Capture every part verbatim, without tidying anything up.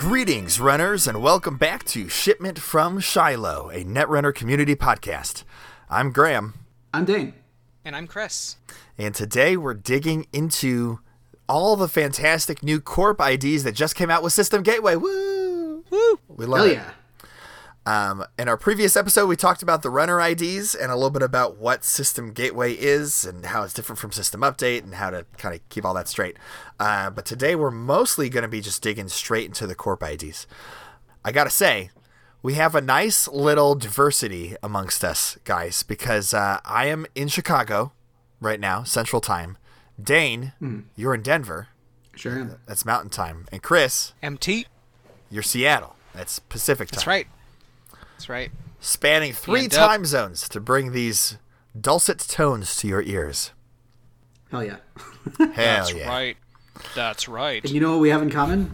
Greetings, runners, and welcome back to Shipment from Shiloh, a Netrunner community podcast. I'm Graham. I'm Dane. And I'm Chris. And today we're digging into all the fantastic new Corp I Ds that just came out with System Gateway. Woo! Woo! We love Hell it. yeah. Um, in our previous episode, we talked about the runner I Ds and a little bit about what System Gateway is and how it's different from System Update and how to kind of keep all that straight. Uh, but today we're mostly going to be just digging straight into the Corp I Ds. I got to say, we have a nice little diversity amongst us, guys, because uh, I am in Chicago right now, Central Time. Dane, mm. you're in Denver. Sure am. That's Mountain Time. And Chris, M T, you're Seattle. That's Pacific Time. That's right. That's right. Spanning three time zones to bring these dulcet tones to your ears. Hell yeah. Hell That's yeah. right. That's right. And you know what we have in common?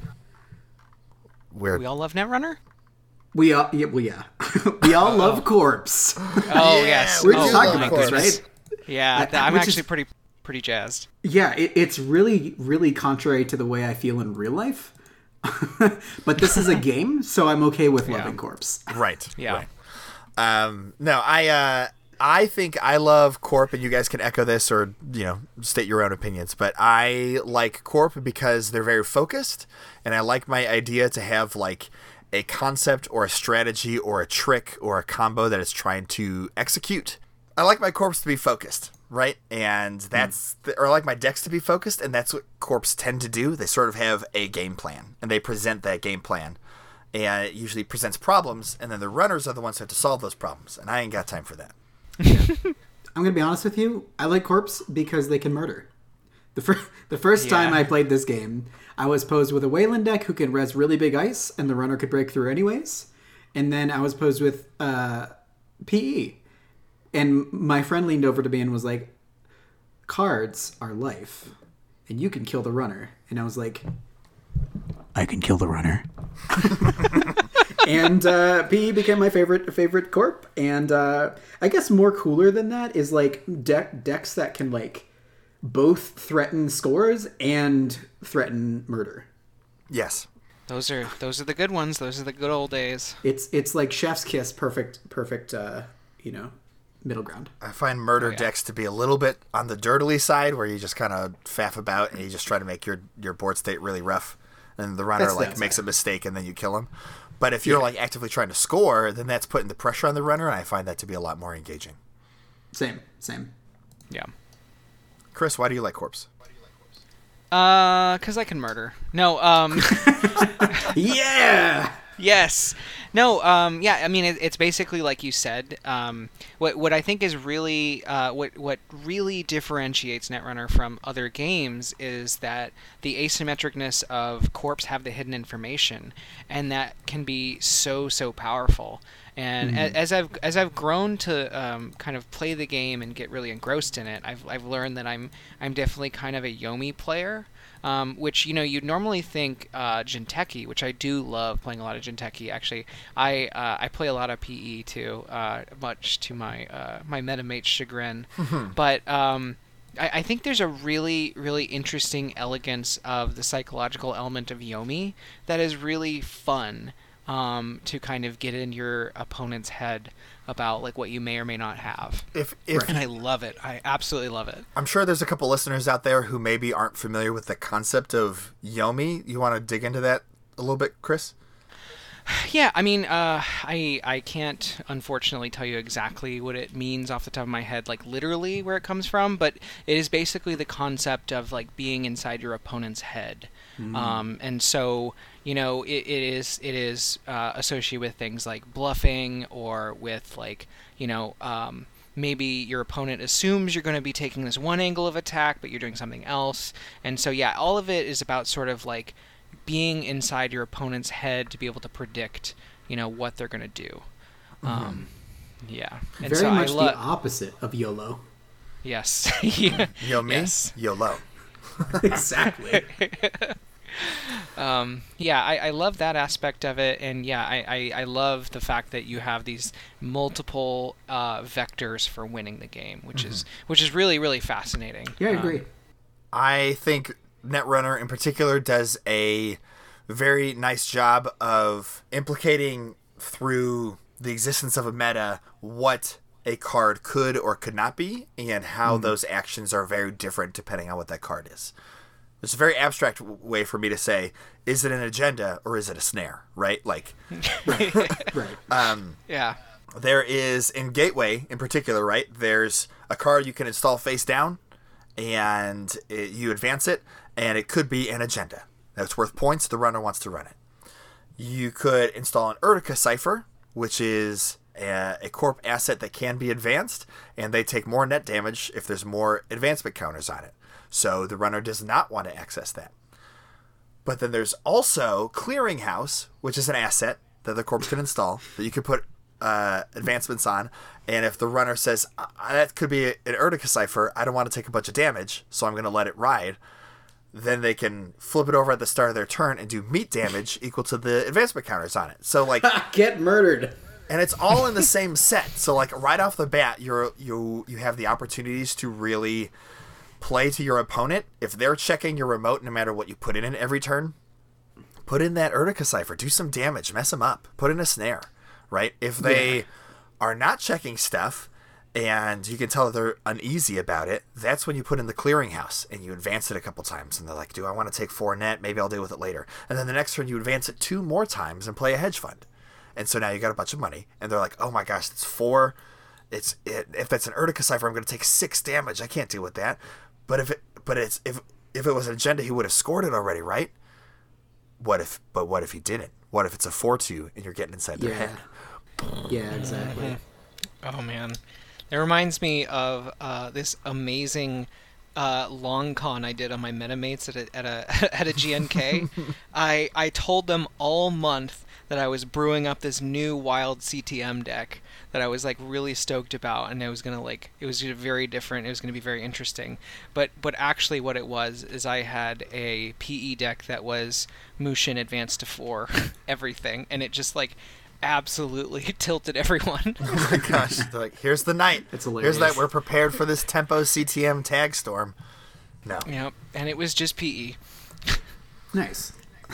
We're We all love Netrunner? We all, yeah, well, yeah. we all love Corpse. Oh, Yeah, yes. We were oh, just talking love about this, Corpse. right? Yeah, th- Uh, I'm which actually is- pretty pretty jazzed. Yeah, it, it's really, really contrary to the way I feel in real life. But this is a game, so I'm okay with loving Yeah. Corpse. right. Yeah. Right. Um, no, I uh, I think I love Corp, and you guys can echo this or, you know, state your own opinions. But I like Corp because they're very focused, and I like my idea to have like a concept or a strategy or a trick or a combo that it's trying to execute. I like my Corps to be focused, right? And that's, mm. the, or I like my decks to be focused, and that's what Corps tend to do. They sort of have a game plan, and they present that game plan. And it usually presents problems, and then the runners are the ones who have to solve those problems, and I ain't got time for that. I'm going to be honest with you. I like Corpse because they can murder. The, fir- the first Yeah. time I played this game, I was posed with a Wayland deck who can res really big ice, and the runner could break through anyways. And then I was posed with uh, P E. And my friend leaned over to me and was like, cards are life, and you can kill the runner. And I was like, I can kill the runner. And uh, P E became my favorite favorite corp. And uh, I guess more cooler than that is like de- decks that can like both threaten scores and threaten murder. Yes. Those are those are the good ones. Those are the good old days. It's it's like Chef's Kiss, perfect perfect. Uh, you know, middle ground. I find murder Oh, yeah. decks to be a little bit on the dirtily side, where you just kind of faff about and you just try to make your, your board state really rough, and the runner That's like that makes side. a mistake and then you kill him. But if you're Yeah. like actively trying to score, then that's putting the pressure on the runner, and I find that to be a lot more engaging. Same, same. Yeah. Chris, why do you like Corpse? Uh, cause I can murder. No. Um. Yeah. Yes. No, um, yeah, I mean, it, it's basically like you said. Um, what what I think is really uh, what what really differentiates Netrunner from other games is that the asymmetricness of Corpse have the hidden information, and that can be so so powerful. And Mm-hmm. a- as I've as I've grown to um, kind of play the game and get really engrossed in it, I've I've learned that I'm I'm definitely kind of a Yomi player. Um, which, you know, you'd normally think uh, Jinteki, which I do love playing a lot of Jinteki. Actually, I uh, I play a lot of P E too, uh, much to my uh, my metamate's chagrin. But um, I, I think there's a really, really interesting elegance of the psychological element of Yomi that is really fun um, to kind of get in your opponent's head about like what you may or may not have. If if And I love it. I absolutely love it. I'm sure there's a couple listeners out there who maybe aren't familiar with the concept of Yomi. You want to dig into that a little bit, Chris? Yeah, I mean, uh, I I can't unfortunately tell you exactly what it means off the top of my head, like literally where it comes from, but it is basically the concept of like being inside your opponent's head, um, and so you know it, it is it is uh, associated with things like bluffing or with like you know. Um, Maybe your opponent assumes you're going to be taking this one angle of attack, but you're doing something else, and so yeah, all of it is about sort of like being inside your opponent's head to be able to predict, you know, what they're going to do. Um, yeah. And Very so much I lo- the opposite of YOLO. Yes. yeah. Yomi, Yes. YOLO. Exactly. Um, yeah, I, I love that aspect of it, and yeah, I, I, I love the fact that you have these multiple uh, vectors for winning the game, which is which is really really fascinating. Yeah, I Um, agree. I think Netrunner in particular does a very nice job of implicating through the existence of a meta what a card could or could not be, and how mm. those actions are very different depending on what that card is. It's a very abstract w- way for me to say, is it an agenda or is it a snare, right? Like, right. Um, yeah. There is, in Gateway in particular, right, there's a card you can install face down, and it, you advance it, and it could be an agenda. That's worth points. The runner wants to run it. You could install an Urtica Cipher, which is a, a corp asset that can be advanced, and they take more net damage if there's more advancement counters on it. So the runner does not want to access that. But then there's also Clearinghouse, which is an asset that the corpse can install that you can put uh, advancements on. And if the runner says, that could be an Urtica Cipher, I don't want to take a bunch of damage, so I'm going to let it ride, then they can flip it over at the start of their turn and do meat damage equal to the advancement counters on it. So like, get murdered. And it's all in the same set. So like right off the bat, you're you you have the opportunities to really play to your opponent. If they're checking your remote no matter what you put in it every turn, put in that Urtica Cipher, do some damage, mess them up, put in a snare, right? If they yeah. are not checking stuff and you can tell that they're uneasy about it, that's when you put in the Clearinghouse and you advance it a couple times, and they're like, do I want to take four net? Maybe I'll deal with it later. And then the next turn you advance it two more times and play a hedge fund. And so now you got a bunch of money, and they're like, oh my gosh, it's four. It's it, if that's an Urtica Cipher, I'm going to take six damage. I can't deal with that. But if it, but it's if if it was an agenda, he would have scored it already, right? What if? But what if he didn't? What if it's a four two and you're getting inside their yeah. head? Yeah, exactly. Oh man, it reminds me of uh, this amazing uh, long con I did on my metamates at a at a at a G N K. I I told them all month that I was brewing up this new wild C T M deck that I was like really stoked about, and I was gonna like it was very different. It was gonna be very interesting. But but actually, what it was is I had a P E deck that was Mushin advanced to four everything, and it just like absolutely tilted everyone. Oh my gosh! They're like, here's the night. It's hilarious. Here's that. We're prepared for this tempo C T M tag storm. No. Yep, and it was just P E. Nice.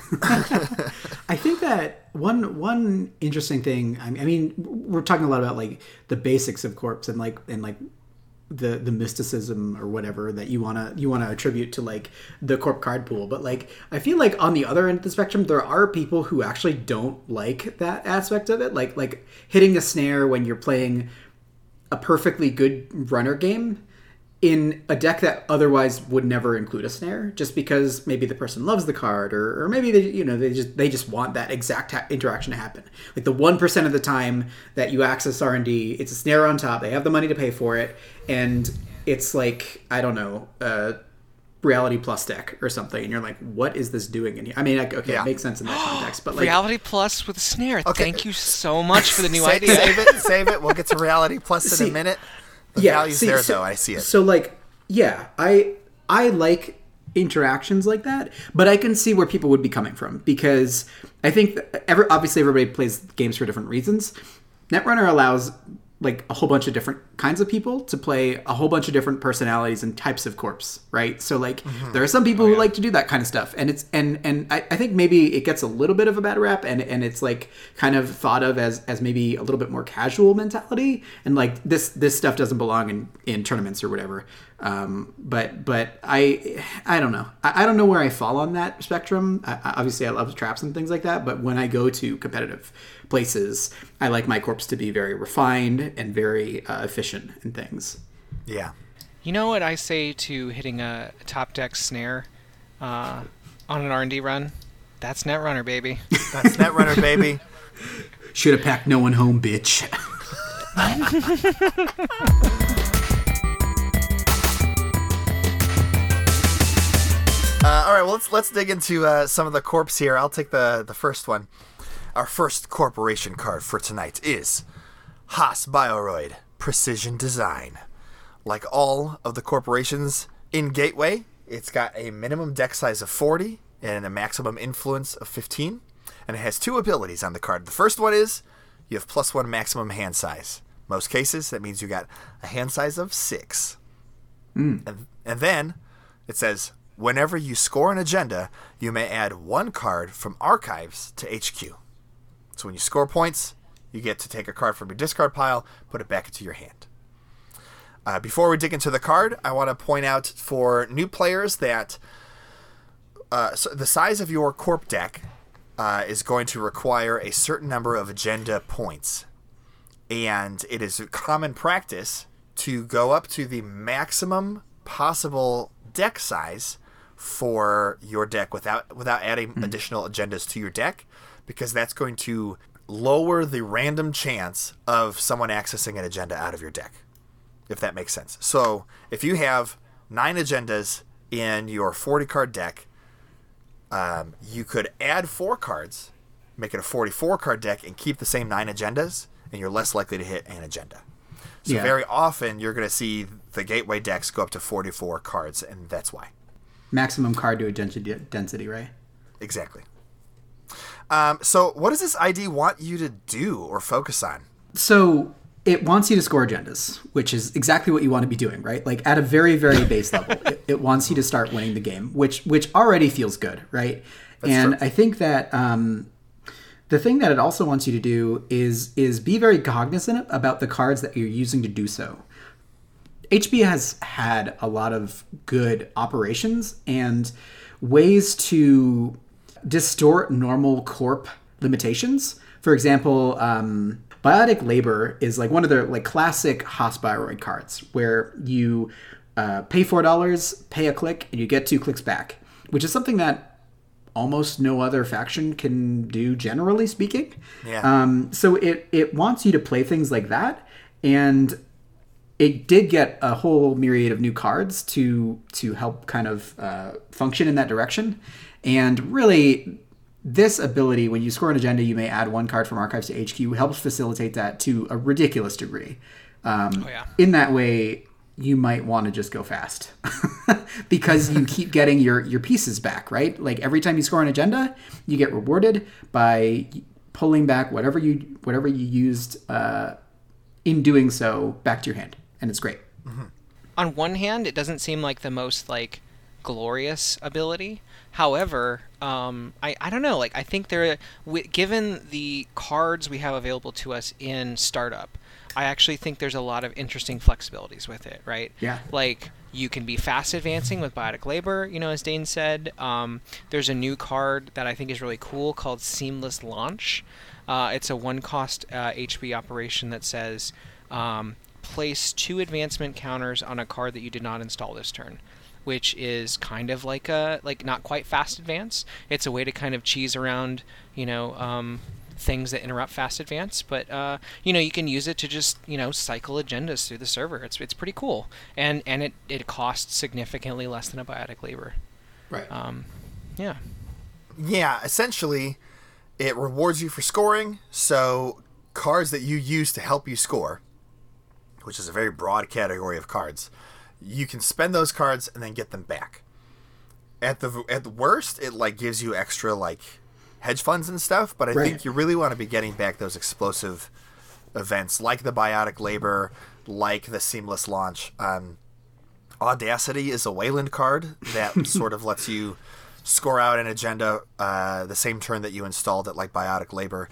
I think that one one interesting thing. I mean, we're talking a lot about like the basics of corpse and like and like the the mysticism or whatever that you wanna you wanna attribute to like the corp card pool. But like, I feel like on the other end of the spectrum, there are people who actually don't like that aspect of it. Like like hitting a snare when you're playing a perfectly good runner game in a deck that otherwise would never include a snare, just because maybe the person loves the card, or, or maybe they, you know, they just they just want that exact ha- interaction to happen. Like the one percent of the time that you access R and D, it's a snare on top. They have the money to pay for it, and it's like, I don't know, uh, Reality Plus deck or something, and you're like, what is this doing in here? I mean, like, okay, yeah. it makes sense in that context, but like Reality Plus with a snare. Okay. Thank you so much for the new save, idea. Save it, save it. We'll get to Reality Plus in See, a minute. The yeah, value's see, there, so, though. I see it. So, like, yeah, I I like interactions like that, but I can see where people would be coming from, because I think that every, obviously everybody plays games for different reasons. Netrunner allows like a whole bunch of different kinds of people to play a whole bunch of different personalities and types of corpse, right? So like mm-hmm. there are some people oh, yeah. who like to do that kind of stuff, and it's and and I, I think maybe it gets a little bit of a bad rap, and and it's like kind of thought of as as maybe a little bit more casual mentality, and like this this stuff doesn't belong in in tournaments or whatever. Um, but but I I don't know I, I don't know where I fall on that spectrum. I, obviously I love traps and things like that, but when I go to competitive places, I like my corpse to be very refined and very uh, efficient in things. Yeah. You know what I say to hitting a top deck snare uh, on an R and D run? That's Netrunner, baby. That's Netrunner, baby. Should have packed no one home, bitch. Uh, all right, well, let's let's dig into uh, some of the corps here. I'll take the, the first one. Our first corporation card for tonight is Haas Bioroid Precision Design. Like all of the corporations in Gateway, it's got a minimum deck size of forty and a maximum influence of fifteen, and it has two abilities on the card. The first one is you have plus one maximum hand size. Most cases, that means you got a hand size of six. Mm. And, and then it says, whenever you score an agenda, you may add one card from archives to H Q. So when you score points, you get to take a card from your discard pile, put it back into your hand. Uh, before we dig into the card, I want to point out for new players that uh, so the size of your Corp deck uh, is going to require a certain number of agenda points. And it is common practice to go up to the maximum possible deck size for your deck without without adding mm. additional agendas to your deck, because that's going to lower the random chance of someone accessing an agenda out of your deck, if that makes sense. So if you have nine agendas in your forty-card deck, um, you could add four cards, make it a forty-four card deck, and keep the same nine agendas, and you're less likely to hit an agenda. So yeah. very often you're going to see the gateway decks go up to forty-four cards, and that's why. Maximum card to agenda density, right? Exactly. Um, so what does this I D want you to do or focus on? So it wants you to score agendas, which is exactly what you want to be doing, right? Like at a very, very base level, it, it wants you to start winning the game, which which already feels good, right? That's and true. I think that um, the thing that it also wants you to do is is be very cognizant about the cards that you're using to do so. H B has had a lot of good operations and ways to distort normal corp limitations. For example, um, Biotic Labor is like one of their like classic Hospiroid cards where you uh, pay four dollars, pay a click, and you get two clicks back, which is something that almost no other faction can do, generally speaking. Yeah. Um, so it, it wants you to play things like that, and it did get a whole myriad of new cards to to help kind of uh, function in that direction. And really, this ability, when you score an agenda, you may add one card from archives to H Q, helps facilitate that to a ridiculous degree. Um, oh, yeah. In that way, you might want to just go fast because you keep getting your, your pieces back, right? Like every time you score an agenda, you get rewarded by pulling back whatever you whatever you used uh, in doing so back to your hand. And it's great. Mm-hmm. On one hand, it doesn't seem like the most like glorious ability. However, um, I, I don't know. Like I think there, w- given the cards we have available to us in startup, I actually think there's a lot of interesting flexibilities with it. Right? Yeah. Like you can be fast advancing with Biotic Labor. You know, as Dane said, um, there's a new card that I think is really cool called Seamless Launch. Uh, it's a one-cost uh, H B operation that says. Um, place two advancement counters on a card that you did not install this turn, which is kind of like a like not quite fast advance. It's a way to kind of cheese around, you know, um, things that interrupt fast advance. But uh, you know, you can use it to just you know cycle agendas through the server. It's it's pretty cool, and and it it costs significantly less than a Biotic Labor. Right. Um, yeah. Yeah. Essentially, it rewards you for scoring. So cards that you use to help you score, which is a very broad category of cards, you can spend those cards and then get them back. At the at the worst, it like gives you extra like hedge funds and stuff, but I right. think you really want to be getting back those explosive events like the Biotic Labor, like the Seamless Launch. Um, Audacity is a Wayland card that sort of lets you score out an agenda uh, the same turn that you installed it, like Biotic Labor.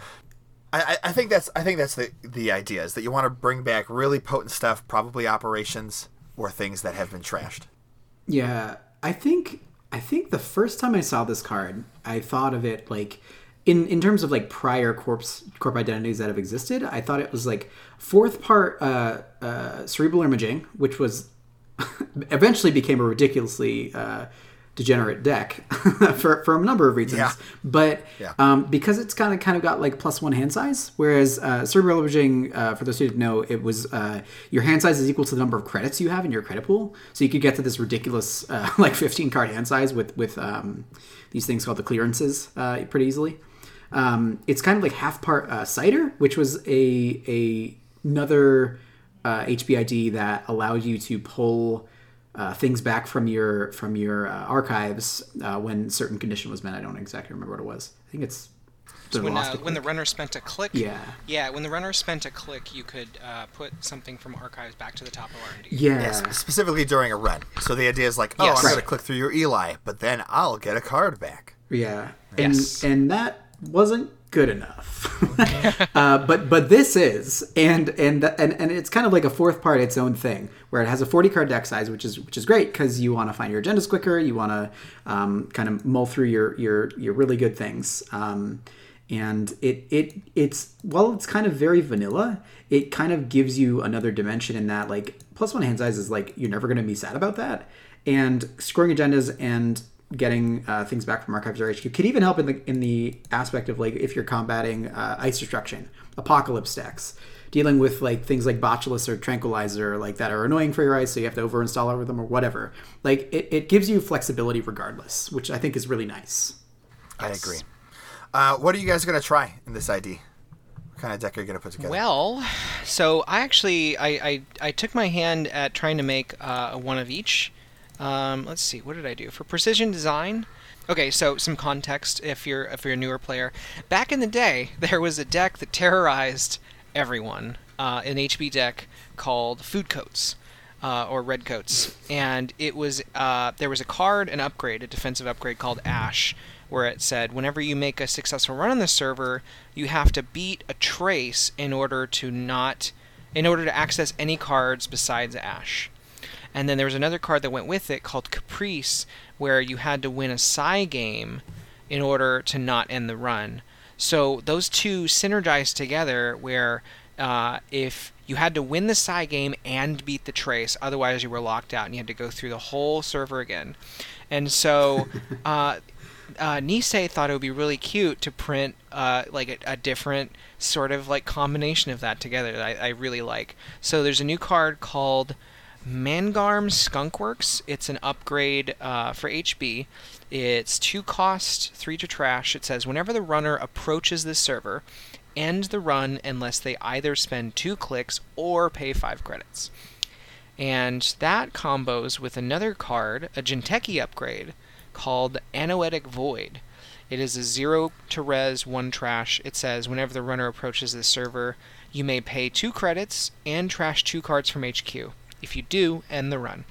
I, I think that's I think that's the, the idea, is that you want to bring back really potent stuff, probably operations or things that have been trashed. Yeah, I think I think the first time I saw this card, I thought of it like in, in terms of like prior corpse corp identities that have existed. I thought it was like fourth part uh, uh, Cerebral Imaging, which was eventually became a ridiculously uh, degenerate deck for for a number of reasons, yeah. but yeah. um, because it's kind of kind of got like plus one hand size, whereas uh, Cerebral Imaging, uh, for those who didn't know, it was uh, your hand size is equal to the number of credits you have in your credit pool, so you could get to this ridiculous uh, like fifteen card hand size with with um, these things called the clearances uh, pretty easily. Um, it's kind of like half part uh, Cider, which was a a another uh, H B I D that allowed you to pull Uh, things back from your from your uh, archives uh, when certain condition was met. I don't exactly remember what it was. I think it's The when, lost uh, a when the click. runner spent a click. Yeah. Yeah, when the runner spent a click, you could uh, put something from archives back to the top of R and D. Yeah. Yes, specifically during a run. So the idea is like, oh, Yes. I'm Right. going to click through your Eli, but then I'll get a card back. Yeah. And Yes. and that wasn't good enough. uh, but but this is and and and and it's kind of like a fourth part its own thing where it has a forty card deck size, which is which is great because you want to find your agendas quicker, you want to um, kind of mull through your your your really good things. Um, and it it it's well it's kind of very vanilla. It kind of gives you another dimension in that like plus one hand size is like you're never going to be sad about that. And scoring agendas and getting uh, things back from archives or H Q could even help in the in the aspect of like if you're combating uh, ice destruction, apocalypse decks, dealing with like things like Botulus or Tranquilizer like that are annoying for your ice, so you have to overinstall over them or whatever. Like it, it gives you flexibility regardless, which I think is really nice. I agree. Uh, what are you guys going to try in this I D? What kind of deck are you going to put together? Well, so I actually I, I, I took my hand at trying to make uh, one of each. Um, let's see, what did I do for precision design? Okay, so some context if you're if you're a newer player. Back in the day, there was a deck that terrorized everyone, uh, an H B deck called Food Coats. Uh, or Red Coats, and it was uh, there was a card, an upgrade, a defensive upgrade called Ash, where it said whenever you make a successful run on the server, you have to beat a trace in order to not, in order to access any cards besides Ash. And then there was another card that went with it called Caprice, where you had to win a Psy game in order to not end the run. So those two synergized together, where uh, if you had to win the Psy game and beat the trace, otherwise you were locked out and you had to go through the whole server again. And so uh, uh, Nisei thought it would be really cute to print uh, like a, a different sort of like combination of that together that I, I really like. So there's a new card called Mangarm Skunkworks. It's an upgrade uh, for H B. It's two cost, three to trash. It says whenever the runner approaches the server, end the run unless they either spend two clicks or pay five credits. And that combos with another card, a Jinteki upgrade, called Anoetic Void. It is a zero to res, one trash. It says whenever the runner approaches the server, you may pay two credits and trash two cards from H Q. If you do, end the run.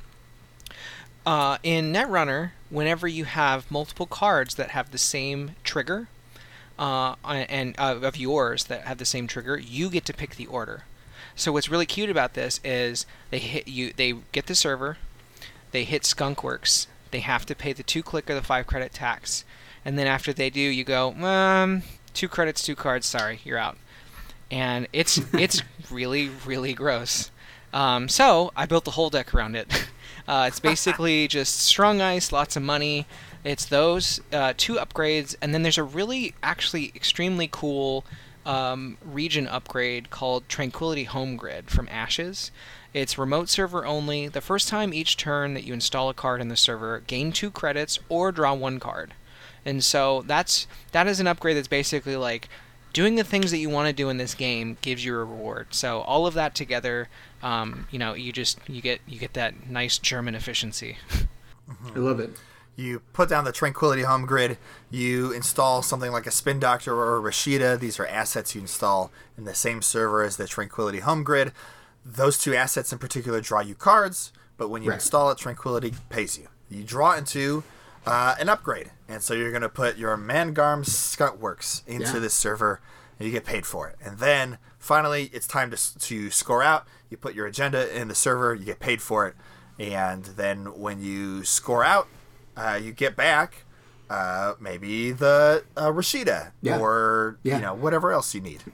Uh, in Netrunner, whenever you have multiple cards that have the same trigger, uh, and uh, of yours that have the same trigger, you get to pick the order. So what's really cute about this is they hit you. They get the server, they hit Skunkworks. They have to pay the two click or the five credit tax, and then after they do, you go, um, two credits, two cards. Sorry, you're out. And it's it's really really gross. Um, so I built the whole deck around it. Uh, it's basically just strong ice, lots of money. It's those uh, two upgrades, and then there's a really, actually, extremely cool um, region upgrade called Tranquility Home Grid from Ashes. It's remote server only. The first time each turn that you install a card in the server, gain two credits or draw one card. And so that's that is an upgrade that's basically like doing the things that you want to do in this game gives you a reward. So all of that together, um, you know, you just you get you get that nice German efficiency. I love it. You put down the Tranquility Home Grid, you install something like a Spin Doctor or a Rashida. These are assets you install in the same server as the Tranquility Home Grid. Those two assets in particular draw you cards, but when you Right. install it, Tranquility pays you. You draw into uh, an upgrade, and so you're going to put your Mangarm Skunkworks into Yeah. this server, and you get paid for it. And then, finally, it's time to, to score out. You put your agenda in the server, you get paid for it, and then when you score out, uh, you get back uh, maybe the uh, Rashida Yeah. or Yeah. you know whatever else you need.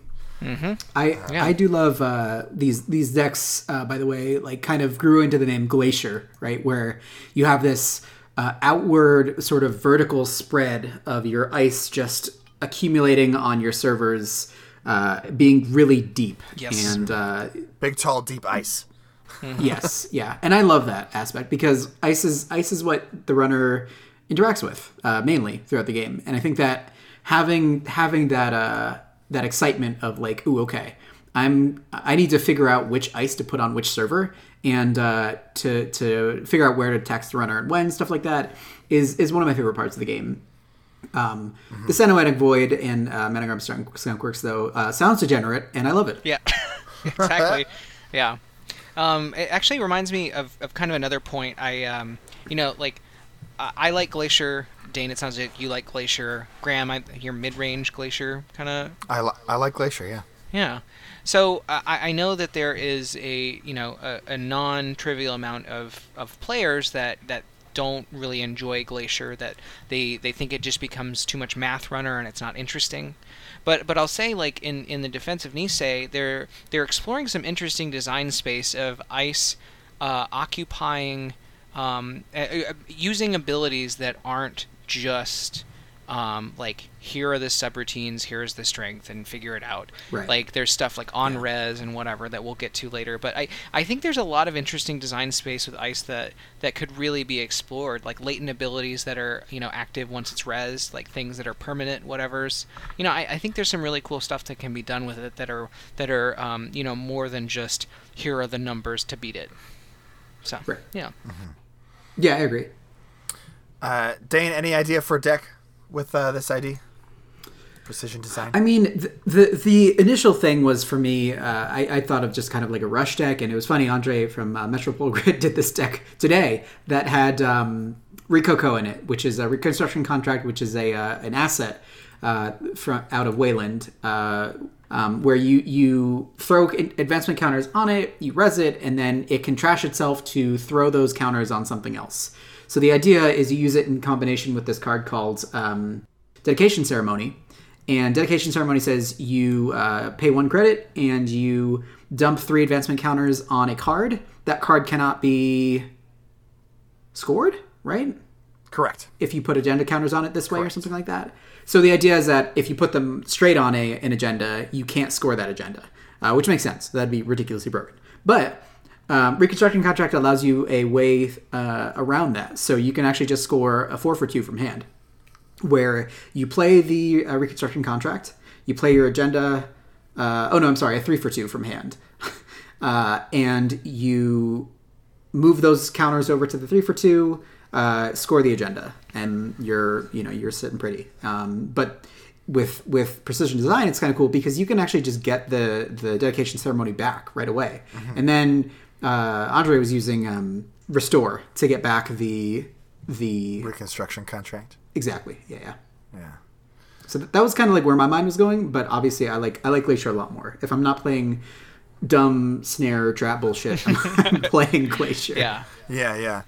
I Yeah. I do love uh, these these decks. Uh, by the way, like kind of grew into the name Glacier, right? Where you have this uh, outward sort of vertical spread of your ice just accumulating on your servers, uh, being really deep. Yes. And uh, Big, tall, deep ice. yes, yeah, and I love that aspect because ice is ice is what the runner interacts with uh, mainly throughout the game, and I think that having having that uh, that excitement of like, ooh, okay, I'm I need to figure out which ice to put on which server, and uh, to to figure out where to text the runner and when stuff like that is is one of my favorite parts of the game. Um, mm-hmm. The Cenoetic Void and uh, Managram Skunkworks, though, uh, sounds degenerate, and I love it. Yeah, exactly. Yeah. Um, it actually reminds me of, of kind of another point. I, um, you know, like, I, I like Glacier. Dane, it sounds like you like Glacier. Graham, I hear mid-range Glacier kind of. I, li- I like Glacier, yeah. Yeah. So uh, I, I know that there is a, you know, a, a non-trivial amount of, of players that, that don't really enjoy Glacier, that they, they think it just becomes too much math runner and it's not interesting. But but I'll say, like, in, in the defense of Nisei, they're they're exploring some interesting design space of ice uh, occupying, um, uh, using abilities that aren't just um, like, here are the subroutines, here's the strength, and figure it out. Right. Like, there's stuff like on yeah. res and whatever that we'll get to later. But I, I think there's a lot of interesting design space with ice that, that could really be explored, like latent abilities that are, you know, active once it's res, like things that are permanent, whatever's. You know, I, I think there's some really cool stuff that can be done with it that are, that are um, you know, more than just, here are the numbers to beat it. So, right. yeah. Mm-hmm. Yeah, I agree. Uh, Dane, any idea for a deck with uh, this I D? Precision design? I mean, the the, the initial thing was, for me, uh, I, I thought of just kind of like a rush deck, and it was funny, Andre from uh, Metropole Grid did this deck today that had um, Rikoko in it, which is a reconstruction contract, which is a uh, an asset uh, from out of Wayland, uh, um, where you, you throw advancement counters on it, you res it, and then it can trash itself to throw those counters on something else. So the idea is you use it in combination with this card called um, Dedication Ceremony. And Dedication Ceremony says you uh, pay one credit and you dump three advancement counters on a card. That card cannot be scored, right? Correct. If you put agenda counters on it this way. Correct. Or something like that. So the idea is that if you put them straight on a an agenda, you can't score that agenda, uh, which makes sense. That'd be ridiculously broken. But Um, Reconstruction Contract allows you a way uh, around that. So you can actually just score a four for two from hand, where you play the uh, Reconstruction Contract, you play your agenda, uh, oh no, I'm sorry, a three for two from hand, uh, and you move those counters over to the three for two, uh, score the agenda, and you're, you know, you're sitting pretty. Um, but with with Precision Design, it's kind of cool because you can actually just get the, the Dedication Ceremony back right away. Mm-hmm. And then Uh, Andre was using um, Restore to get back the the Reconstruction Contract. Exactly. Yeah, yeah. Yeah. So th- that was kind of like where my mind was going, but obviously I like I like Glacier a lot more. If I'm not playing dumb snare trap bullshit, I'm, I'm playing Glacier. Yeah. Yeah, yeah.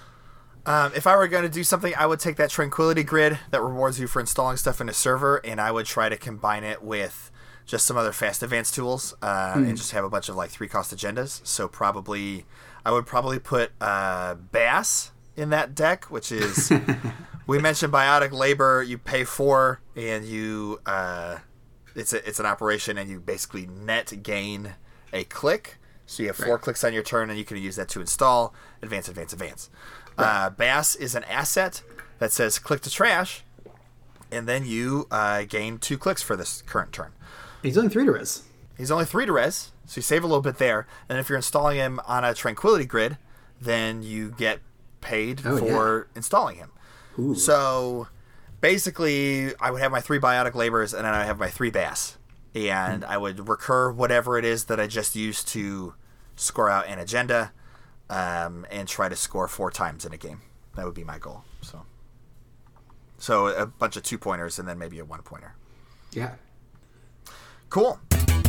Um, if I were going to do something, I would take that Tranquility Grid that rewards you for installing stuff in a server, and I would try to combine it with just some other fast advance tools, uh, mm. and just have a bunch of like three cost agendas. So probably, I would probably put uh, Bass in that deck, which is, we mentioned Biotic Labor. You pay four, and you uh, it's a, it's an operation, and you basically net gain a click. So you have four right. clicks on your turn, and you can use that to install advance, advance, advance. Right. Uh, Bass is an asset that says click to trash, and then you uh, gain two clicks for this current turn. He's only three to res. He's only three to res, so you save a little bit there. And if you're installing him on a Tranquility Grid, then you get paid oh, for yeah. installing him. Ooh. So basically, I would have my three Biotic Labors, and then I would have my three Bass. And mm. I would recur whatever it is that I just used to score out an agenda, um, and try to score four times in a game. That would be my goal. So, so a bunch of two-pointers and then maybe a one-pointer. Yeah. Cool.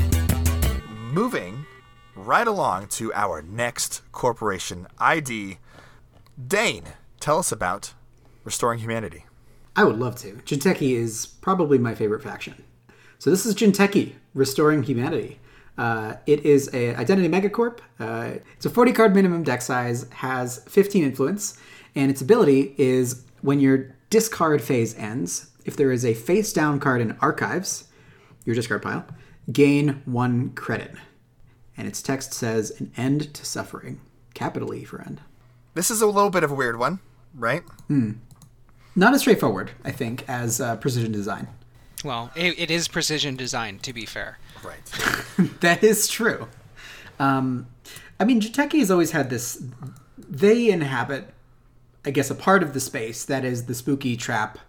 Moving right along to our next corporation I D. Dane, tell us about Restoring Humanity. I would love to. Jinteki is probably my favorite faction. So this is Jinteki, Restoring Humanity. Uh, it is a Identity Megacorp. Uh, it's a forty card minimum deck size, has fifteen influence, and its ability is when your discard phase ends, if there is a face down card in Archives, your discard pile, gain one credit. And its text says, an end to suffering. Capital E for end. This is a little bit of a weird one, right? Hmm. Not as straightforward, I think, as uh, Precision Design. Well, it, it is Precision Design, to be fair. Right. That is true. Um, I mean, Jinteki has always had this... They inhabit, I guess, a part of the space that is the spooky trap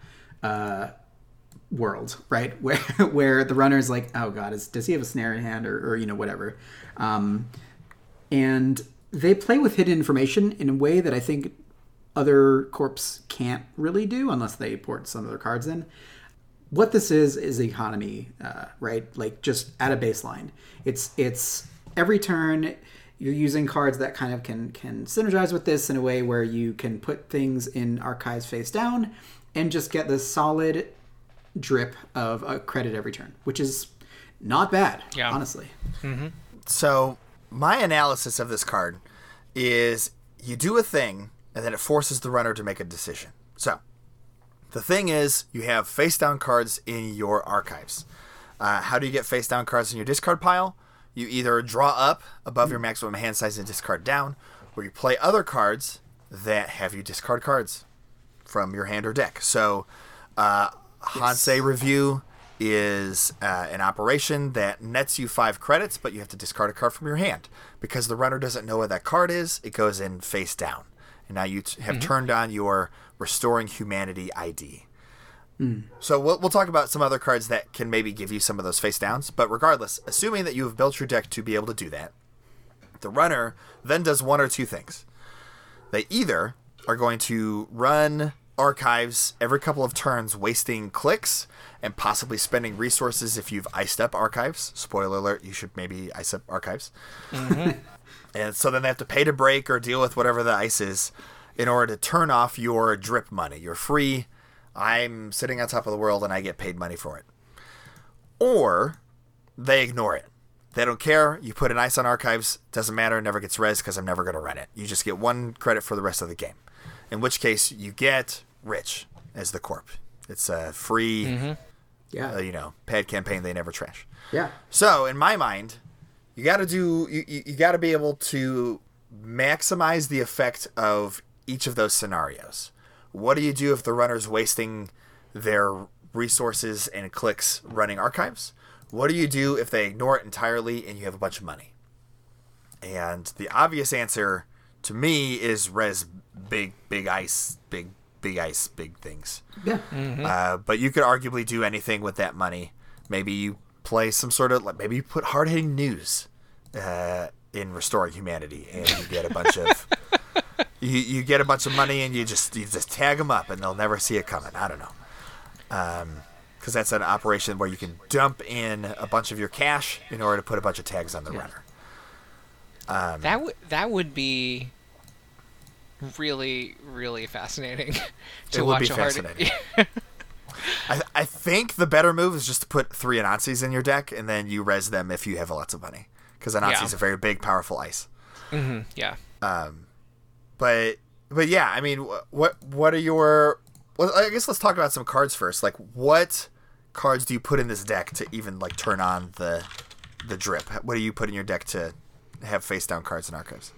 uh, world, right? Where where the runner's like, oh god, is, does he have a snare in hand or, or you know whatever, um, and they play with hidden information in a way that I think other corps can't really do unless they port some of their cards in. What this is is economy, uh, right? Like just at a baseline, it's it's every turn you're using cards that kind of can can synergize with this in a way where you can put things in archives face down and just get this solid drip of a credit every turn, which is not bad, yeah. honestly. Mm-hmm. So my analysis of this card is you do a thing and then it forces the runner to make a decision. So the thing is you have face down cards in your archives. Uh, how do you get face down cards in your discard pile? You either draw up above your maximum hand size and discard down, or you play other cards that have you discard cards from your hand or deck. So uh, Hansei Review is uh, an operation that nets you five credits, but you have to discard a card from your hand. Because the runner doesn't know what that card is, it goes in face down. And now you t- have mm-hmm. turned on your Restoring Humanity I D. Mm. So we'll, we'll talk about some other cards that can maybe give you some of those face downs. But regardless, assuming that you have built your deck to be able to do that, the runner then does one or two things. They either are going to run archives every couple of turns, wasting clicks and possibly spending resources if you've iced up archives. Spoiler alert, you should maybe ice up archives. Mm-hmm. And so then they have to pay to break or deal with whatever the ice is in order to turn off your drip money. You're free. I'm sitting on top of the world and I get paid money for it. Or they ignore it. They don't care. You put an ice on archives. Doesn't matter. Never gets res because I'm never going to run it. You just get one credit for the rest of the game. In which case you get rich as the corp. It's a free, mm-hmm. yeah, uh, you know, pad campaign they never trash. Yeah. So in my mind, you got to do. You, you, you got to be able to maximize the effect of each of those scenarios. What do you do if the runner's wasting their resources and clicks running archives? What do you do if they ignore it entirely and you have a bunch of money? And the obvious answer to me is res big, big ice, big, big ice, big things. Yeah. Mm-hmm. Uh, but you could arguably do anything with that money. Maybe you play some sort of, like maybe you put hard-hitting news uh, in Restoring Humanity and you get a bunch of... You you get a bunch of money and you just you just tag them up and they'll never see it coming. I don't know, because um, that's an operation where you can dump in a bunch of your cash in order to put a bunch of tags on the yeah. runner. Um, that would that would be really really fascinating to it watch. Would be a fascinating. Hard... I I think the better move is just to put three Anansi's in your deck and then you res them if you have lots of money, because Anansi's yeah. a very big, powerful ice. Mm-hmm. Yeah. Um. But but yeah, I mean, what what are your? Well, I guess let's talk about some cards first. Like, what cards do you put in this deck to even like turn on the the drip? What do you put in your deck to have face down cards and archives?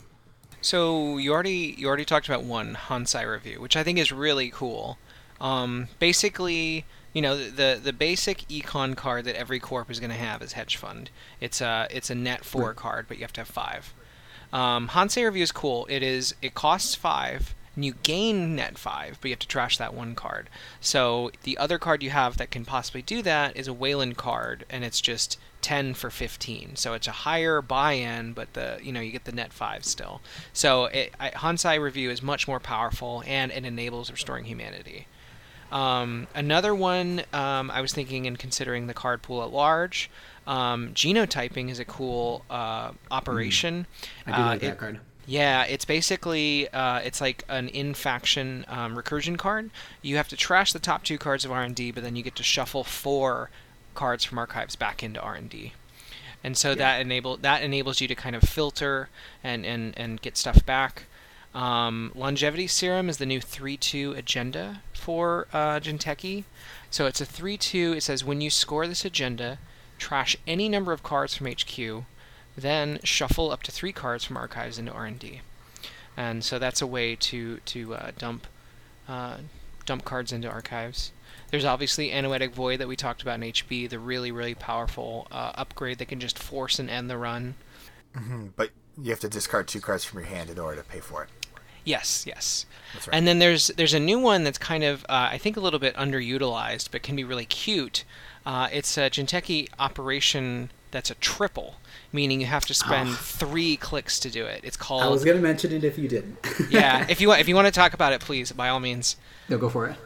So you already you already talked about one, Hansei Review, which I think is really cool. Um, basically, you know, the the basic econ card that every corp is going to have is Hedge Fund. It's a it's a net four right. card, but you have to have five. Um, Hansei Review is cool. It is it costs five, and you gain net five, but you have to trash that one card. So the other card you have that can possibly do that is a Wayland card, and it's just ten for fifteen. So it's a higher buy-in, but the you know you get the net five still. So it, I, Hansei Review is much more powerful, and it enables Restoring Humanity. Um, another one um, I was thinking and considering the card pool at large. Um, genotyping is a cool uh, operation. Mm. I do like uh, that it, card. Yeah, it's basically uh, it's like an in-faction um, recursion card. You have to trash the top two cards of R and D, but then you get to shuffle four cards from archives back into R and D. And so yeah. that enable that enables you to kind of filter and, and, and get stuff back. Um, Longevity Serum is the new three two agenda for uh, Jinteki. So it's a three two. It says when you score this agenda, trash any number of cards from H Q, then shuffle up to three cards from archives into R and D. And so that's a way to to uh, dump uh, dump cards into archives. There's obviously Anoetic Void that we talked about in H B, the really, really powerful uh, upgrade that can just force and end the run. Mm-hmm, but you have to discard two cards from your hand in order to pay for it. Yes, yes. That's right. And then there's there's a new one that's kind of uh, I think a little bit underutilized, but can be really cute. Uh, it's a Jinteki operation that's a triple, meaning you have to spend Oh. three clicks to do it. It's called. I was going to mention it if you didn't. Yeah, if you want if you want to talk about it, please, by all means. No, go for it.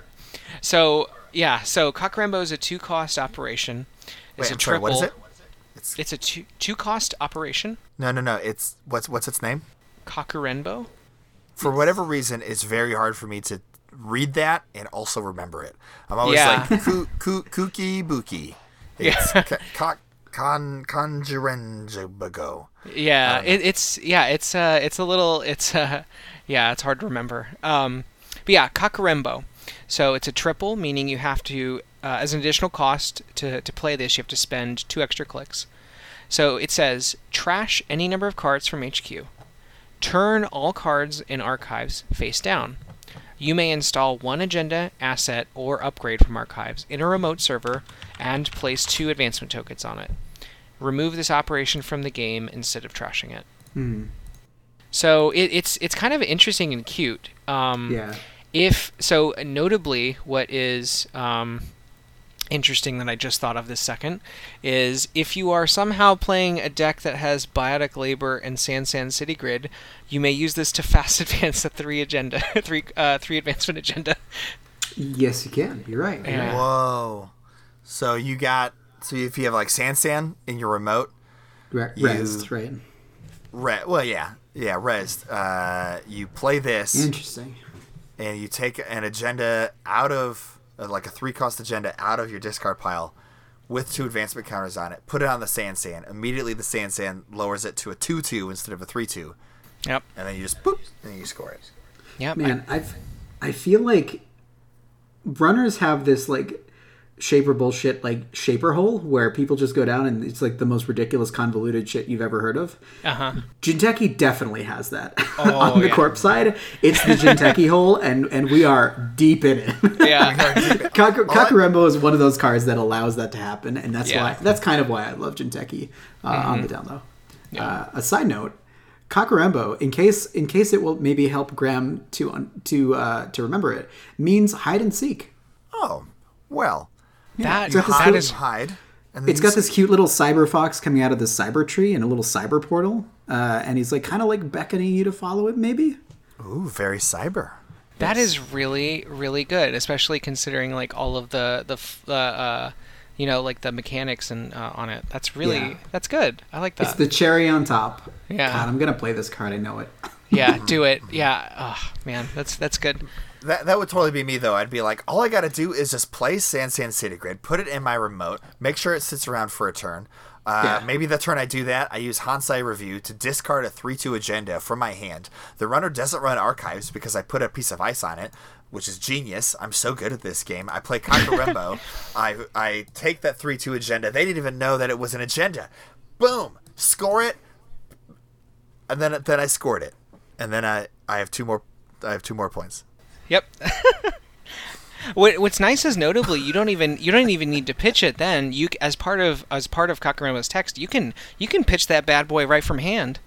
So yeah, so Kakurembo is a two cost operation. It's Wait, a I'm sorry, triple. what is it? It's It's a two two cost operation. no, no, no. It's what's what's its name? Kakurenbo. For whatever reason, it's very hard for me to read that and also remember it. I'm always Yeah. like ku, ku, kooky booky. It's Yeah. ca- ca- con conjurenjabago. Yeah, Um, it, it's yeah, it's uh, it's a little, it's uh, yeah, it's hard to remember. Um, but yeah, Kakurembo. So it's a triple, meaning you have to, uh, as an additional cost to to play this, you have to spend two extra clicks. So it says trash any number of cards from H Q. Turn all cards in archives face down. You may install one agenda, asset, or upgrade from archives in a remote server and place two advancement tokens on it. Remove this operation from the game instead of trashing it. Hmm. So it, it's it's kind of interesting and cute. Um, Yeah. If so, notably, what is um, interesting that I just thought of this second is if you are somehow playing a deck that has Biotic Labor and Sansan City Grid, you may use this to fast advance the three agenda, three uh, three advancement agenda. Yes, you can. You're right. You're Yeah. right. Whoa. So you got so if you have like Sansan in your remote, Re- You- Rezzed, right? re- well yeah, yeah, res. Uh, you play this Interesting. and you take an agenda out of uh, like a three cost agenda out of your discard pile with two advancement counters on it. Put it on the Sansan. Immediately the Sansan lowers it to a two two instead of a three two. Yep. And then you just boop and you score it. Yep. Man, I've I feel like runners have this like shaper bullshit like shaper hole where people just go down and it's like the most ridiculous convoluted shit you've ever heard of. Uh huh. Jinteki definitely has that. Oh, On the yeah. corp side, it's the Jinteki hole, and and we are deep in it. Yeah. Kaku- Kakurembo is one of those cards that allows that to happen, and that's Yeah. why that's kind of why I love Jinteki uh, on the down low. Uh, a side note, Kakurembo, in case in case it will maybe help Graham to un- to uh, to remember it, means hide and seek. Oh, well. That it's got this that little- is Hide. And then It's you got s- this cute little cyber fox coming out of the cyber tree and a little cyber portal, uh, and he's like kind of like beckoning you to follow it, maybe. Ooh, very cyber. That is really, really good, especially considering like all of the the f- uh, uh, you know, like the mechanics and uh, on it. That's really Yeah. that's good. I like that. It's the cherry on top. Yeah. God, I'm gonna play this card. I know it. Yeah, do it. Yeah. Oh man, that's that's good. That that would totally be me though. I'd be like, all I got to do is just play Sansan City Grid, put it in my remote, make sure it sits around for a turn. Uh, Yeah. Maybe the turn I do that, I use Hansai Review to discard a three two agenda from my hand. The runner doesn't run archives because I put a piece of ice on it, which is genius. I'm so good at this game. I play Kakurembo. I I take that three two agenda. They didn't even know that it was an agenda. Boom, score it, and then then I scored it, and then I I have two more I have two more points. Yep. What, what's nice is notably you don't even you don't even need to pitch it. Then you as part of as part of Kakurembo's text, you can you can pitch that bad boy right from hand.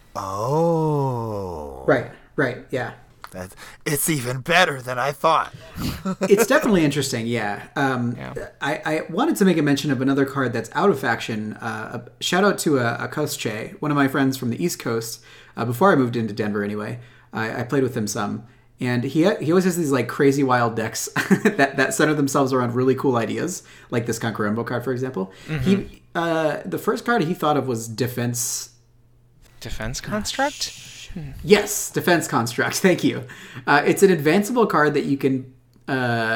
Oh, Right. Right. Yeah. that it's even better than I thought. It's definitely interesting. Yeah. Um, Yeah. I, I wanted to make a mention of another card that's out of faction. Uh, a shout out to a, a Kostche, one of my friends from the East Coast. Uh, before I moved into Denver, anyway, I, I played with him some. And he he always has these like crazy wild decks that, that center themselves around really cool ideas, like this Kakurembo card, for example. He uh, the first card he thought of was Defense. Defense construct. Yes, Defense Construct. Thank you. Uh, it's an advanceable card that you can uh,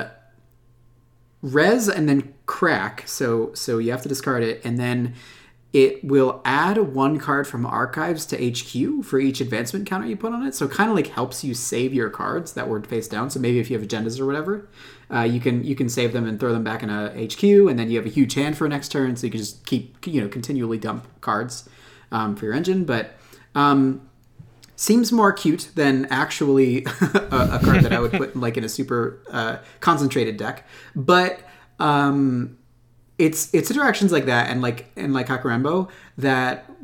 res and then crack. So so you have to discard it, and then it will add one card from archives to H Q for each advancement counter you put on it. So it kind of like helps you save your cards that were face down. So maybe if you have agendas or whatever, uh, you can you can save them and throw them back in a H Q, and then you have a huge hand for next turn. So you can just keep you know continually dump cards um, for your engine. But um, seems more cute than actually a, a card that I would put like in a super uh, concentrated deck. But um, it's it's interactions like that and like and like Kakurembo that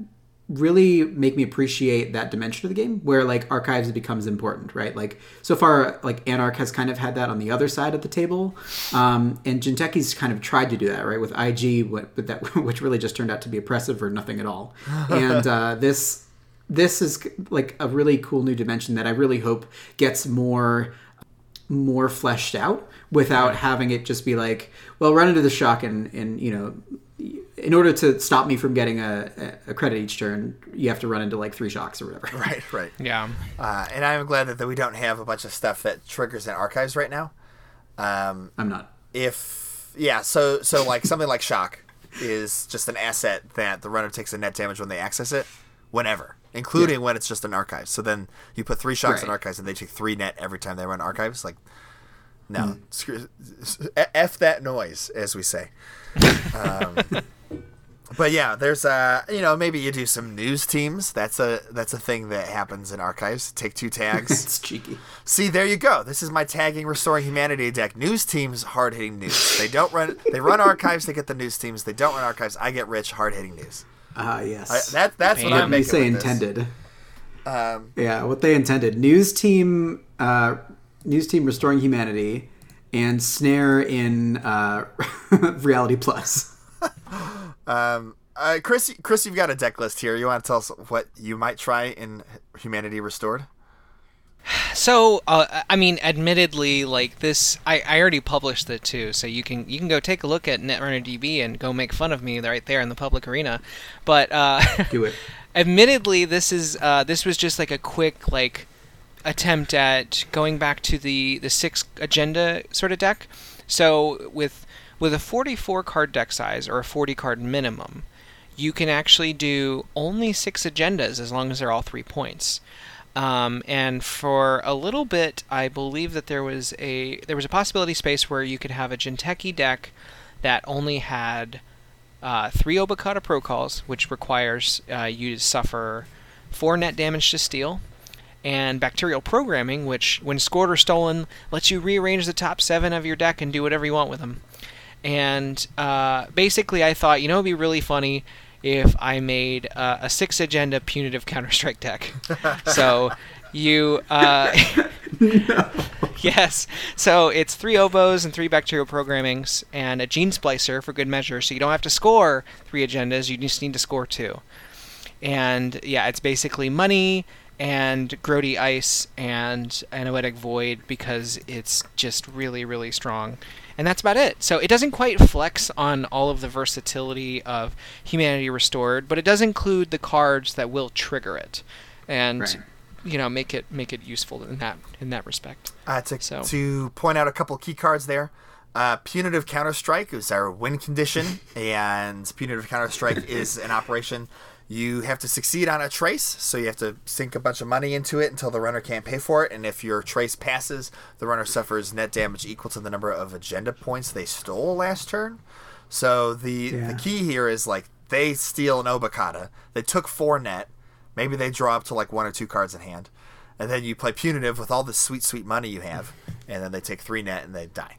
really make me appreciate that dimension of the game where like archives becomes important, right? Like so far, like Anarch has kind of had that on the other side of the table, um, and Jinteki's kind of tried to do that, right? With I G, what, with that, which really just turned out to be oppressive or nothing at all. And uh, this this is like a really cool new dimension that I really hope gets more more fleshed out without having it just be like, well, run into the shock and and you know. In order to stop me from getting a, a credit each turn, you have to run into like three shocks or whatever. Right, right. Yeah. Uh, and I'm glad that, that we don't have a bunch of stuff that triggers in archives right now. Um, I'm not. If yeah, so so like something like shock is just an asset that the runner takes a net damage when they access it, whenever, including yeah. when it's just an archive. So then you put three shocks right. in archives, and they take three net every time they run archives. Like, no, mm. screw, f that noise, as we say. Um, but yeah, there's uh you know maybe you do some news teams. That's a that's a thing that happens in archives. Take two tags. It's cheeky. See, there you go. This is my tagging Restoring Humanity deck. News teams, hard hitting news. They don't run. They run archives. They get the news teams. They don't run archives. I get rich, hard hitting news. Ah, uh, yes. I, that that's what Man. I'm making. Say with intended. This. Um, yeah, what they intended. News team, uh, news team, Restoring Humanity, and Snare in uh, Reality Plus. um, uh, Chris, Chris, you've got a deck list here. You want to tell us what you might try in Humanity Restored? So, uh, I mean, admittedly, like this, I, I already published it too, so you can you can go take a look at Netrunner D B and go make fun of me right there in the public arena. But uh, do it. Admittedly, this is uh, this was just like a quick like attempt at going back to the the six agenda sort of deck. So with with a forty-four card deck size or a forty card minimum, you can actually do only six agendas as long as they're all three points. Um, and for a little bit, I believe that there was a there was a possibility space where you could have a Jinteki deck that only had uh, three Obokata Pro Calls, which requires uh, you to suffer four net damage to steal, and Bacterial Programming, which, when scored or stolen, lets you rearrange the top seven of your deck and do whatever you want with them. And uh, basically, I thought, you know, it'd be really funny if I made uh, a six agenda punitive Counter-Strike deck. So you uh, no. Yes. So it's three Obos and three Bacterial Programmings and a Gene Splicer for good measure. So you don't have to score three agendas, you just need to score two. And yeah, it's basically money and Grody Ice and Anoetic Void because it's just really, really strong. And that's about it. So it doesn't quite flex on all of the versatility of Humanity Restored, but it does include the cards that will trigger it, and right. you know make it make it useful in that in that respect. Uh, to, so. to point out a couple key cards there, uh, Punitive Counter-Strike is our win condition, and Punitive Counter-Strike is an operation. You have to succeed on a trace, so you have to sink a bunch of money into it until the runner can't pay for it, and if your trace passes, the runner suffers net damage equal to the number of agenda points they stole last turn. So the yeah. the key here is, like, they steal an Obokata, they took four net, maybe they draw up to like one or two cards in hand, and then you play Punitive with all the sweet, sweet money you have, and then they take three net and they die.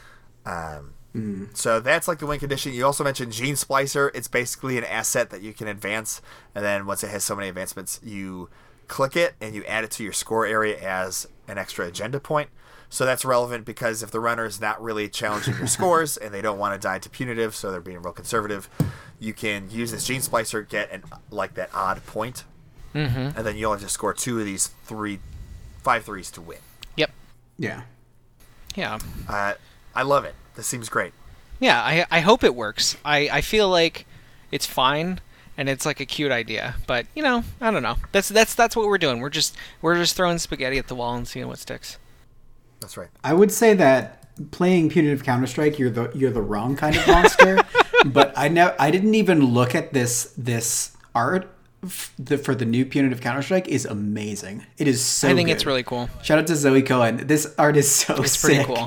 Um... Mm. So that's like the win condition. You also mentioned Gene Splicer. It's basically an asset that you can advance, and then once it has so many advancements, you click it and you add it to your score area as an extra agenda point. So that's relevant because if the runner is not really challenging your scores and they don't want to die to punitive, so they're being real conservative, you can use this Gene Splicer, get an like that odd point, mm-hmm. and then you only just score two of these three, five threes to win. Yep. Yeah. Yeah. Uh, I love it. This seems great. Yeah, I I hope it works. I, I feel like it's fine and it's like a cute idea, but you know, I don't know. That's that's that's what we're doing. We're just we're just throwing spaghetti at the wall and seeing what sticks. That's right. I would say that playing Punitive Counter-Strike, you're the you're the wrong kind of monster. But I know I didn't even look at this this art f- the, for the new Punitive Counter-Strike is amazing. It is so. I think good. It's really cool. Shout out to Zoe Cohen. This art is so It's sick. pretty cool.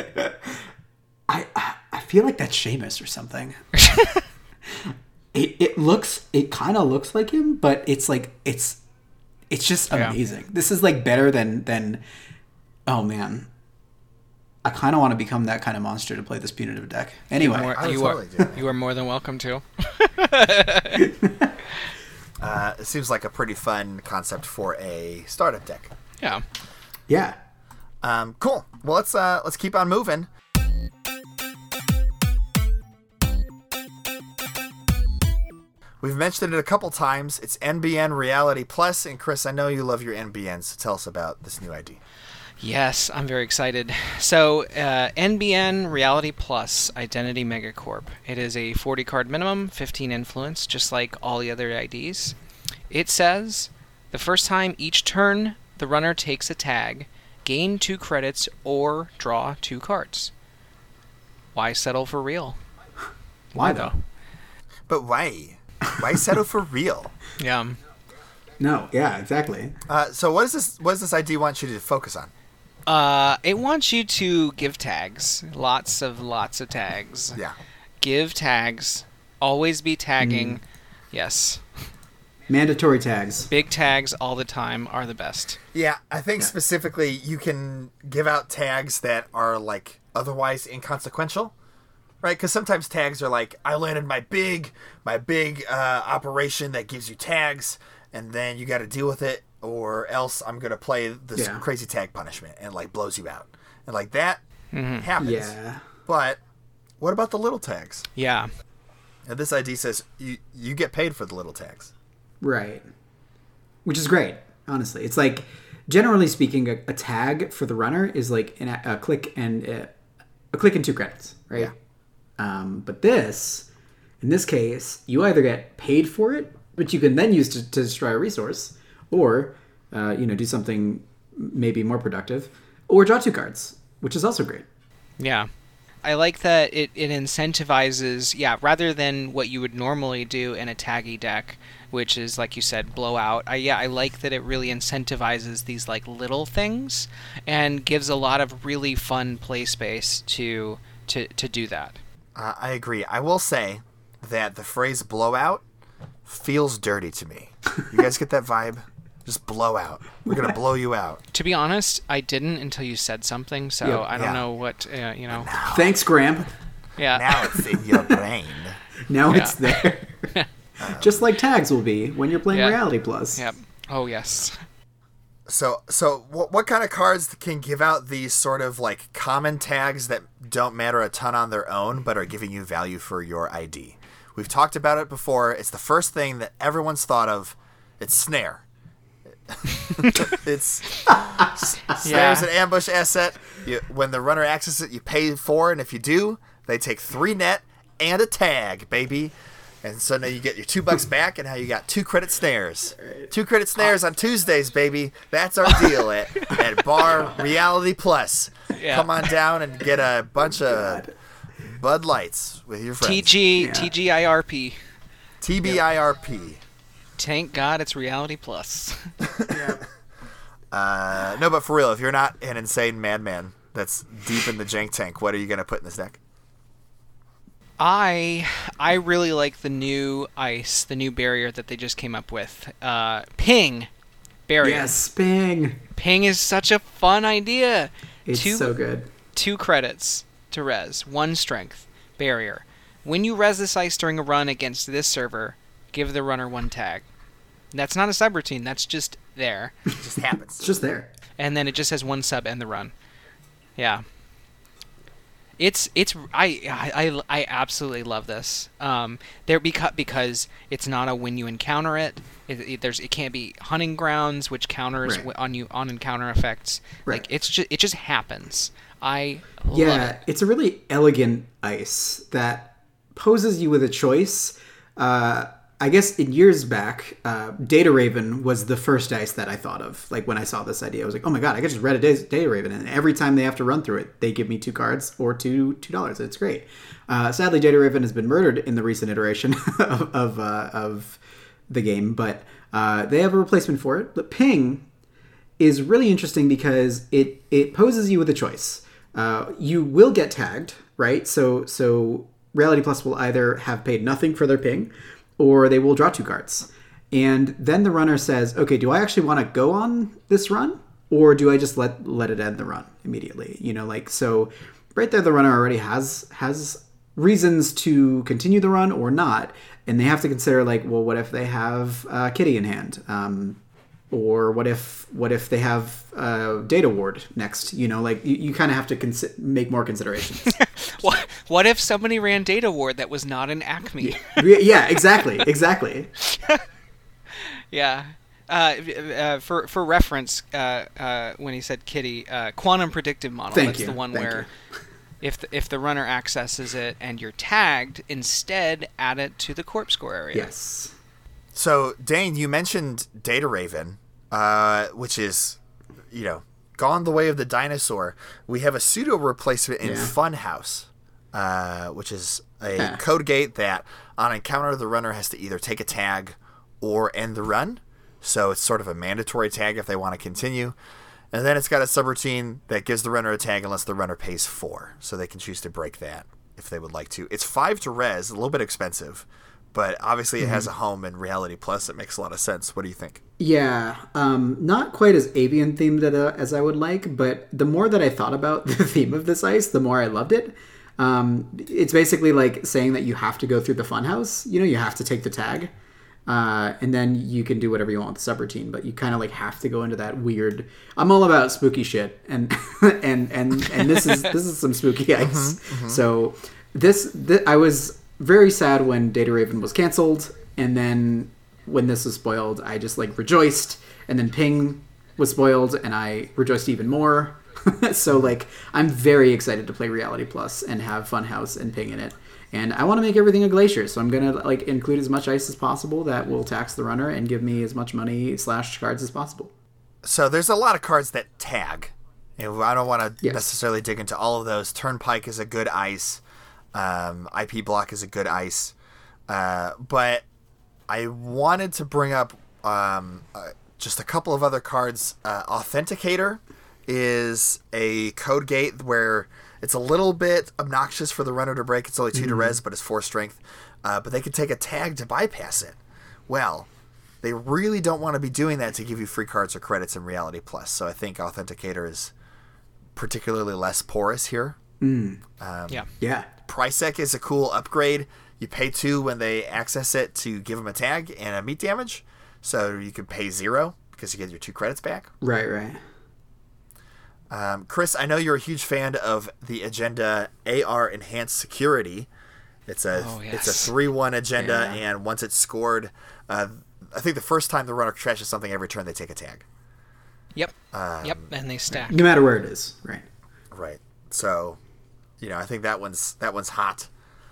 I I feel like that's Seamus or something. it it looks it kind of looks like him, but it's like it's it's just amazing. Yeah. This is like better than than. Oh man, I kind of want to become that kind of monster to play this punitive deck. Anyway, more, I you totally are do. you are more than welcome to. Uh, it seems like a pretty fun concept for a startup deck. Yeah. Yeah. Um, cool. Well, let's uh, let's keep on moving. We've mentioned it a couple times. It's N B N Reality Plus, and Chris, I know you love your N B Ns, so tell us about this new I D. Yes, I'm very excited. So, uh, N B N Reality Plus Identity Megacorp. It is a forty card minimum, fifteen influence, just like all the other I Ds. It says, the first time each turn the runner takes a tag, gain two credits or draw two cards. Why settle for real? Why, though? But why? Why settle for real? Yeah. No, yeah, exactly. Uh, so what is this? What does this I D want you to focus on? Uh, it wants you to give tags. Lots of, lots of tags. Yeah. Give tags. Always be tagging. Mm. Yes. Mandatory tags. Big tags all the time are the best. Yeah, I think Yeah. specifically you can give out tags that are like otherwise inconsequential, right? Because sometimes tags are like, I landed my big, my big uh, operation that gives you tags, and then you got to deal with it, or else I'm gonna play this Yeah. crazy tag punishment and like blows you out, and like that Mm-hmm. happens. Yeah. But what about the little tags? Yeah. And this I D says you you get paid for the little tags. Right. Which is great, honestly. It's like, generally speaking, a, a tag for the runner is like an, a click and a, a click and two credits, right? Yeah. Um, but this, in this case, you either get paid for it, which you can then use to, to destroy a resource, or uh, you know, do something maybe more productive, or draw two cards, which is also great. Yeah. I like that it, it incentivizes, yeah, rather than what you would normally do in a taggy deck, which is, like you said, blowout. I, yeah, I like that it really incentivizes these, like, little things and gives a lot of really fun play space to, to, to do that. Uh, I agree. I will say that the phrase blowout feels dirty to me. You guys get that vibe? Just blow out. We're going to blow you out. To be honest, I didn't until you said something, so Yeah. I don't Yeah. know what, uh, you know. Thanks, Graham. Yeah. Now it's in your brain. Now Yeah. it's there. Just like tags will be when you're playing Yeah. Reality Plus. Yep. Oh, yes. So, so what, what kind of cards can give out these sort of like common tags that don't matter a ton on their own, but are giving you value for your I D? We've talked about it before. It's the first thing that everyone's thought of. It's snare. It's snare's an ambush asset. You, when the runner accesses it, you pay four, and if you do, they take three net and a tag, baby. And so now you get your two bucks back, and now you got two credit snares. Two credit snares on Tuesdays, baby. That's our deal at, at Bar Reality Plus. Yeah. Come on down and get a bunch of Bud Lights with your friends. T G, Yeah. T G I R P. T B I R P. Thank God it's Reality Plus. Uh, no, but for real, if you're not an insane madman that's deep in the jank tank, what are you going to put in this deck? I I really like the new ice, the new barrier that they just came up with. Uh, Ping barrier. Yes, Ping. Ping is such a fun idea. It's two, so good. Two credits to res, one strength barrier. When you res this ice during a run against this server, give the runner one tag. That's not a subroutine. That's just there. It just happens. It's just there. And then it just has one sub and the run. Yeah. It's it's I I, I absolutely love this. Um, there because because it's not a when you encounter it. It, it there's it can't be hunting grounds which counters Right. on you on encounter effects. Right. Like it's just it just happens. I love Yeah, it. it's a really elegant ice that poses you with a choice. Uh, I guess in years back, uh, Data Raven was the first ice that I thought of. Like when I saw this idea, I was like, "Oh my god, I could just read a Data Data Raven," and every time they have to run through it, they give me two cards or two two dollars. It's great. Uh, sadly, Data Raven has been murdered in the recent iteration of of, uh, of the game, but uh, they have a replacement for it. But Ping is really interesting because it it poses you with a choice. Uh, you will get tagged, right? So so Reality Plus will either have paid nothing for their ping, or they will draw two cards. And then the runner says, okay, do I actually want to go on this run? Or do I just let let it end the run immediately? You know, like, so right there the runner already has has reasons to continue the run or not, and they have to consider like, well, what if they have uh, Kitty in hand, um, or what if what if they have uh, Data Ward next? You know, like you, you kind of have to consi- make more considerations. what what if somebody ran Data Ward that was not an Acme? yeah, yeah, exactly, exactly. yeah. Uh, uh, for for reference, uh, uh, when he said Kitty, uh, quantum predictive model. Thank That's you. the one Thank where you. if the, if the runner accesses it and you're tagged, instead add it to the corpse score area. Yes. So, Dane, you mentioned Data Raven, uh, which is, you know, gone the way of the dinosaur. We have a pseudo replacement in Yeah. Funhouse, uh, which is a Yeah. code gate that on encounter the runner has to either take a tag or end the run. So it's sort of a mandatory tag if they want to continue. And then it's got a subroutine that gives the runner a tag unless the runner pays four. So they can choose to break that if they would like to. It's five to res, a little bit expensive, but obviously it has a home in Reality Plus. It makes a lot of sense. What do you think? Yeah, um, not quite as avian themed as I would like, but the more that I thought about the theme of this ice, the more I loved it. Um, it's basically like saying that you have to go through the funhouse. You know, you have to take the tag. Uh, and then you can do whatever you want with the subroutine, but you kind of like have to go into that weird. I'm all about spooky shit, and and and and this is this is some spooky ice. Mm-hmm, mm-hmm. So this, this I was very sad when Data Raven was canceled, and then when this was spoiled, I just like rejoiced, and then Ping was spoiled, and I rejoiced even more. So like I'm very excited to play Reality Plus and have Funhouse and Ping in it. And I want to make everything a glacier, so I'm gonna like include as much ice as possible that will tax the runner and give me as much money slash cards as possible. So there's a lot of cards that tag. And I don't want to Yes. necessarily dig into all of those. Turnpike is a good ice. Um, I P Block is a good ice. Uh, but I wanted to bring up um, uh, just a couple of other cards. Uh, Authenticator is a code gate where it's a little bit obnoxious for the runner to break. It's only two mm-hmm. to res, but it's four strength. Uh, but they can take a tag to bypass it. Well, they really don't want to be doing that to give you free cards or credits in Reality Plus. So I think Authenticator is particularly less porous here. Mm. Um, yeah. Yeah. Pryceck is a cool upgrade. You pay two when they access it to give them a tag and a meat damage. So you could pay zero because you get your two credits back. Right, right. Um, Chris, I know you're a huge fan of the agenda A R Enhanced Security. It's a oh, yes. it's a three one agenda, Yeah. and once it's scored, uh, I think the first time the runner trashes something every turn, they take a tag. Yep. Um, yep. And they stack. No matter where it is, right? Right. So, you know, I think that one's that one's hot.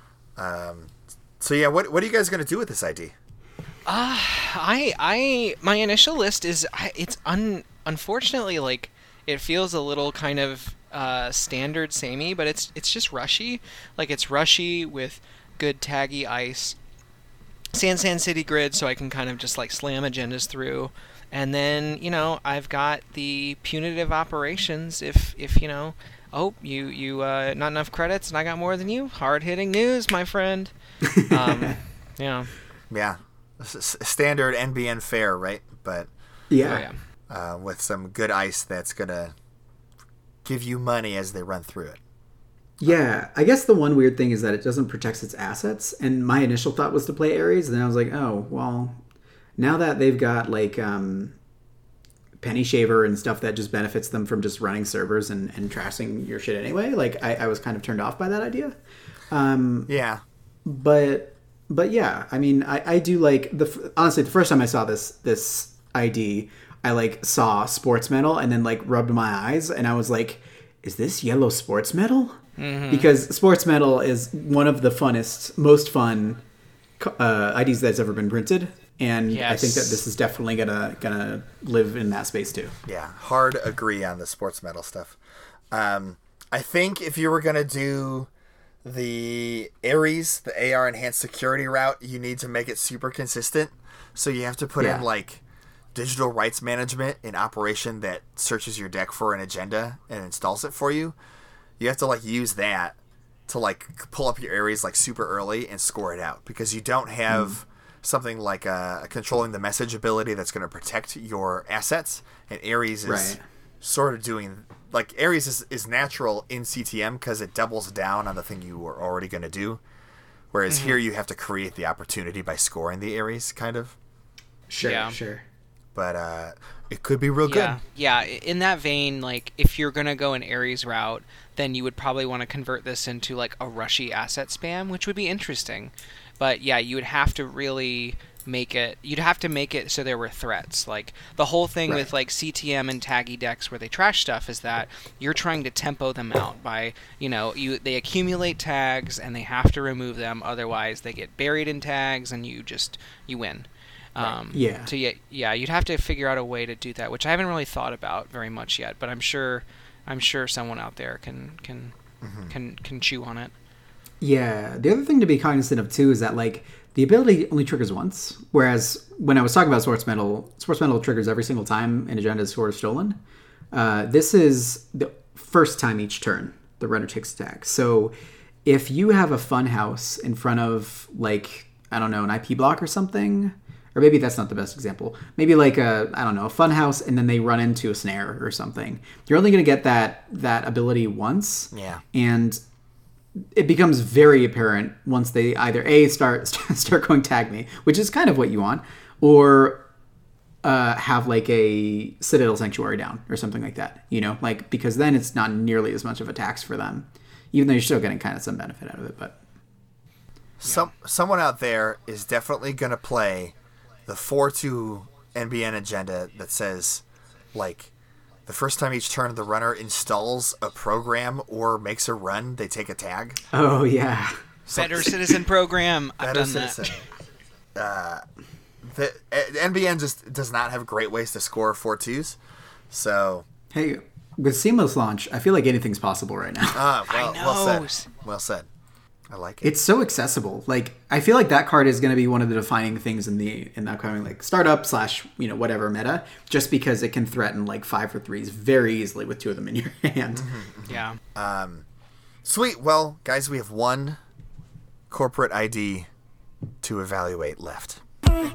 Um, so yeah, what what are you guys going to do with this I D? Uh, I I my initial list is I, it's un unfortunately like it feels a little kind of uh, standard samey, but it's it's just rushy. Like it's rushy with good taggy ice, San San City grid, so I can kind of just like slam agendas through. And then, you know, I've got the punitive operations if if you know, oh, you you uh, not enough credits and I got more than you. Hard hitting news, my friend. Um, yeah. Yeah, S- s- standard N B N fare, right? But Yeah. Oh, yeah. uh, with some good ice that's gonna give you money as they run through it. Yeah, I guess the one weird thing is that it doesn't protect its assets. And my initial thought was to play Ares, and then I was like, oh, well, now that they've got like um, Penny Shaver and stuff that just benefits them from just running servers and, and trashing your shit anyway, like I, I was kind of turned off by that idea. Um, Yeah. but but yeah, I mean, I, I do like the honestly the first time I saw this this I D, I like saw sports metal and then like rubbed my eyes and I was like, is this yellow sports metal? Mm-hmm. Because sports metal is one of the funnest, most fun uh, I Ds that's ever been printed, and Yes. I think that this is definitely gonna gonna live in that space too. Yeah, hard agree on the sports metal stuff. Um, I think if you were gonna do the Ares, the A R enhanced security route, you need to make it super consistent. So you have to put Yeah. in like digital rights management in operation that searches your deck for an agenda and installs it for you. You have to like use that to like pull up your Ares like super early and score it out, because you don't have mm. something like a, a controlling the message ability that's going to protect your assets, and Ares is Right. sort of doing like Ares is, is natural in C T M because it doubles down on the thing you were already going to do. Whereas mm-hmm. here you have to create the opportunity by scoring the Ares, kind of. Sure, yeah. sure. But uh, it could be real yeah. good. Yeah, in that vein, like, if you're going to go an Ares route, then you would probably want to convert this into, like, a rushy asset spam, which would be interesting. But, yeah, you would have to really make it... You'd have to make it so there were threats. Like, the whole thing right. with, like, C T M and taggy decks where they trash stuff is that you're trying to tempo them out by, you know, you they accumulate tags and they have to remove them. Otherwise, they get buried in tags and you just... You win. Um, right. Yeah. So yeah, yeah, you'd have to figure out a way to do that, which I haven't really thought about very much yet. But I'm sure, I'm sure someone out there can can mm-hmm. can can chew on it. Yeah. The other thing to be cognizant of too is that like the ability only triggers once, whereas when I was talking about Sports Metal, Sports Metal triggers every single time an agenda is sort of stolen. Uh, this is the first time each turn the runner takes attack. So if you have a fun house in front of like I don't know an I P block or something. Or maybe that's not the best example. Maybe like a, I don't know, a fun house and then they run into a snare or something. You're only going to get that that ability once. Yeah. And it becomes very apparent once they either A, start start going tag me, which is kind of what you want, or uh, have like a Citadel Sanctuary down or something like that. You know, like because then it's not nearly as much of a tax for them, even though you're still getting kind of some benefit out of it. But Some Someone out there is definitely going to play the four two N B N agenda that says, like, the first time each turn the runner installs a program or makes a run, they take a tag. Oh, yeah. So, Better Citizen program. I've Better done Citizen. That. Uh, the, the N B N just does not have great ways to score four twos. So... Hey, with Seamless Launch, I feel like anything's possible right now. Ah, well, I know. well said. Well said. I like it. It's so accessible. Like I feel like that card is going to be one of the defining things in the in the upcoming like startup slash you know whatever meta, just because it can threaten like five for threes very easily with two of them in your hand. Mm-hmm. Yeah. Um, sweet. Well, guys, we have one corporate I D to evaluate left.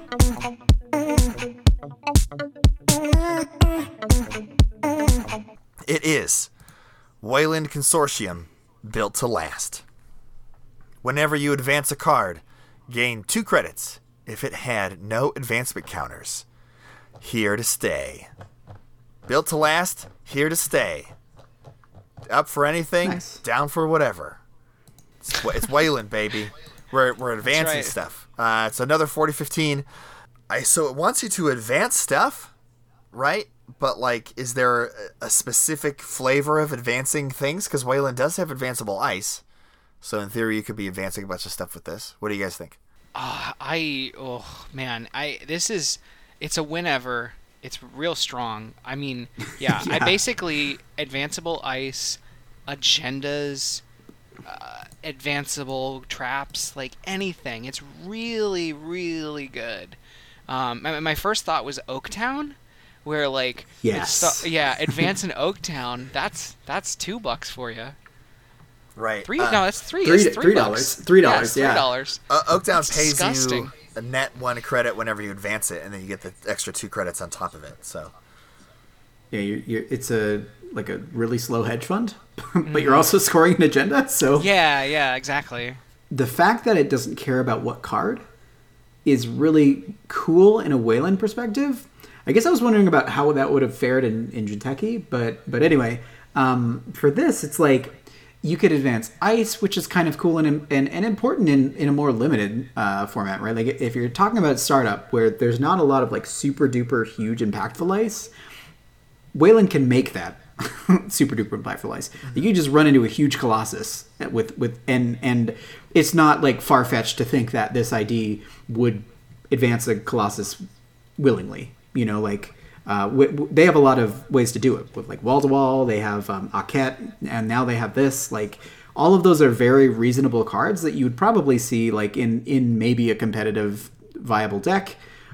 It is Wayland Consortium, built to last. Whenever you advance a card, gain two credits if it had no advancement counters. Here to stay. Built to last, here to stay. Up for anything, nice. Down for whatever. It's, it's Wayland, baby. We're we're advancing right. stuff. Uh, it's another forty fifteen. I so it wants you to advance stuff, right? But like, is there a, a specific flavor of advancing things? Because Wayland does have advanceable ice. So in theory, you could be advancing a bunch of stuff with this. What do you guys think? Uh, I oh man, I this is it's a whenever. It's real strong. I mean, yeah, yeah. I basically advanceable ice, agendas, uh, advanceable traps, like anything. It's really really good. Um, my, my first thought was Oaktown, where like yes, it's, yeah, advance in Oaktown. That's that's two bucks for you. Right. Three? Uh, no, that's three. Three, it's three, three dollars. Three dollars. Yeah, yeah. Three dollars. Uh, Oaktown That's pays disgusting. you a net one credit whenever you advance it, and then you get the extra two credits on top of it. So. Yeah, you're, you're, it's a like a really slow hedge fund, but you're also scoring an agenda. So yeah, yeah, exactly. The fact that it doesn't care about what card is really cool in a Wayland perspective. I guess I was wondering about how that would have fared in in Jinteki, but but anyway, um, for this, it's like. You could advance ice, which is kind of cool and and, and important in, in a more limited uh, format, right? Like if you're talking about startup where there's not a lot of like super duper huge impactful ice, Wayland can make that super duper impactful ice. Mm-hmm. You just run into a huge Colossus with with and and it's not like far fetched to think that this I D would advance a Colossus willingly. You know, like. Uh, w- w- they have a lot of ways to do it with like wall to wall. They have um, Aket, and now they have this. Like all of those are very reasonable cards that you would probably see like in in maybe a competitive viable deck.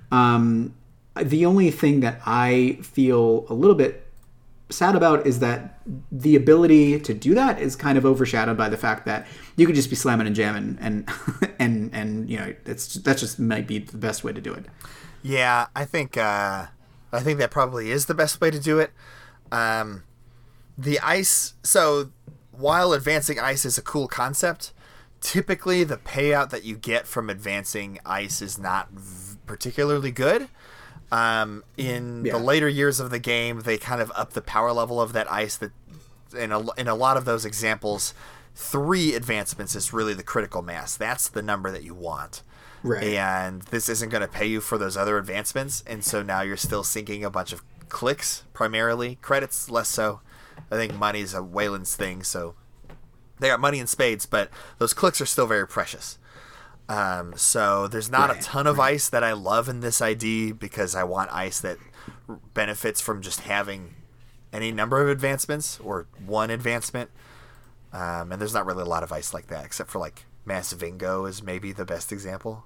Um, the only thing that I feel a little bit sad about is that the ability to do that is kind of overshadowed by the fact that you could just be slamming and jamming, and and and you know it's that's just might be the best way to do it. Yeah, I think. Uh... I think that probably is the best way to do it. Um, the ice. So while advancing ice is a cool concept, typically the payout that you get from advancing ice is not v- particularly good. Um, in Yeah. the later years of the game, they kind of up the power level of that ice. That in a, in a lot of those examples, three advancements is really the critical mass. That's the number that you want. Right. And this isn't going to pay you for those other advancements, and so now you're still sinking a bunch of clicks primarily. Credits less so. I think money's a Wayland's thing, so they got money in spades, but those clicks are still very precious. Um, so there's not Right, a ton of right. ice that I love in this I D because I want ice that benefits from just having any number of advancements or one advancement. Um, and there's not really a lot of ice like that, except for like Mass Vingo is maybe the best example.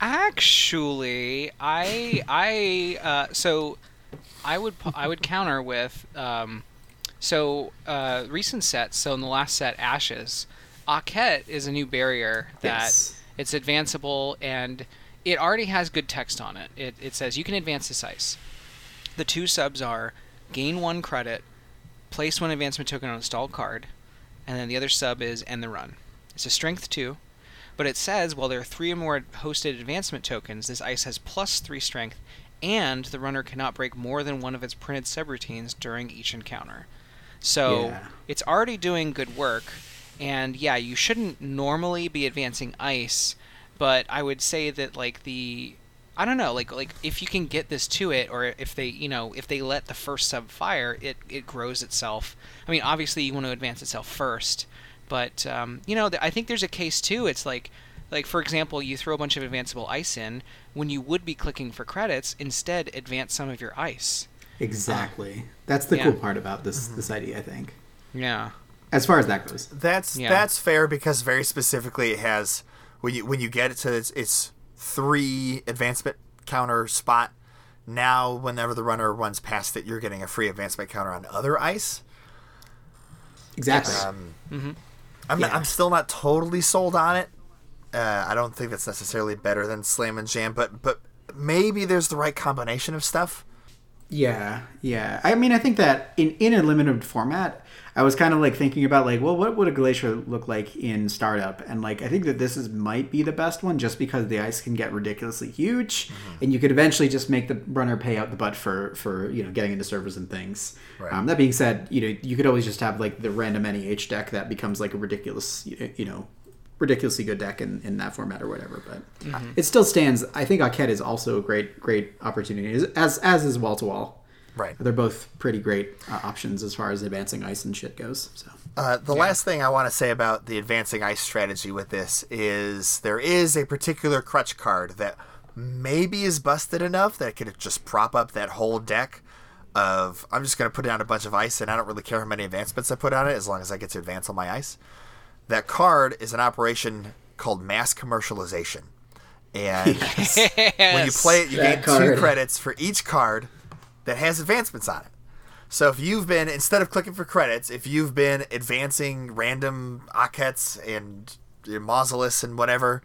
Actually, I I uh, so I would pu- I would counter with um, so uh, recent sets. So in the last set, Ashes, Aket is a new barrier that Yes. it's advanceable and it already has good text on it. It it says you can advance this ice. The two subs are gain one credit, place one advancement token on a stalled card, and then the other sub is end the run. It's a strength two. But it says, while there are three or more hosted advancement tokens, this ice has plus three strength, and the runner cannot break more than one of its printed subroutines during each encounter. So Yeah. it's already doing good work, and yeah, you shouldn't normally be advancing ice, but I would say that like the I don't know, like like if you can get this to it, or if they you know if they let the first sub fire, it it grows itself. I mean, obviously you want to advance itself first. But um, you know, th- I think there's a case too. It's like, like for example, you throw a bunch of advanceable ice in when you would be clicking for credits. Instead, advance some of your ice. Exactly. That's the yeah. cool part about this this idea, I think. Yeah. As far as that goes. That's Yeah. that's fair because very specifically it has when you when you get it to its, its three advancement counter spot. Now, whenever the runner runs past it, you're getting a free advancement counter on other ice. Exactly. Um, Mm-hmm. I'm not, Yeah. I'm still not totally sold on it. Uh, I don't think that's necessarily better than Slam and Jam, but but maybe there's the right combination of stuff. Yeah, yeah. I mean, I think that in, in a limited format, I was kind of like thinking about like, well, what would a glacier look like in Startup? And like, I think that this is might be the best one just because the ice can get ridiculously huge, Mm-hmm. and you could eventually just make the runner pay out the butt for for you know getting into servers and things. Right. Um, that being said, you know, you could always just have like the random N E H deck that becomes like a ridiculous, you know, ridiculously good deck in, in that format or whatever. But Mm-hmm. it still stands. I think Aket is also a great great opportunity, as as is Wall to Wall. Right. They're both pretty great uh, options as far as advancing ice and shit goes. So Uh, the last thing I want to say about the advancing ice strategy with this is there is a particular crutch card that maybe is busted enough that it could just prop up that whole deck of I'm just going to put down a bunch of ice and I don't really care how many advancements I put on it as long as I get to advance on my ice. That card is an operation called mass commercialization. And when you play it, you That gain two card. credits for each card that has advancements on it. So if you've been, instead of clicking for credits, if you've been advancing random Akets and Mausolus and whatever,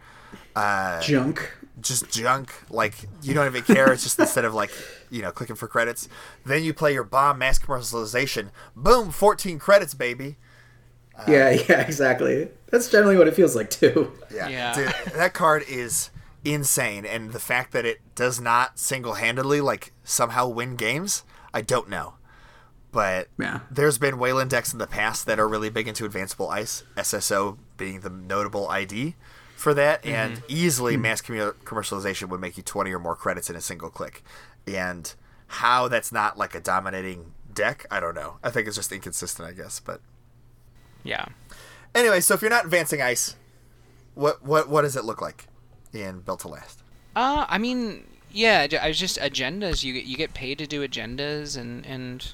uh, junk. just junk, like you don't even care, it's just instead of like, you know, clicking for credits, then you play your bomb mass commercialization, boom, fourteen credits, baby. yeah, yeah, exactly. That's generally what it feels like too. Yeah, Yeah. Dude, that card is insane, and the fact that it does not single-handedly like somehow win games, I don't know. But Yeah. there's been Wayland decks in the past that are really big into advanceable ice, S S O being the notable I D for that, and easily mass commu- commercialization would make you twenty or more credits in a single click. And how that's not like a dominating deck, I don't know. I think it's just inconsistent, I guess. But Yeah. anyway, so if you're not advancing ice, what what what does it look like in Built to Last? Uh, I mean, yeah, I was just agendas. You get you get paid to do agendas, and and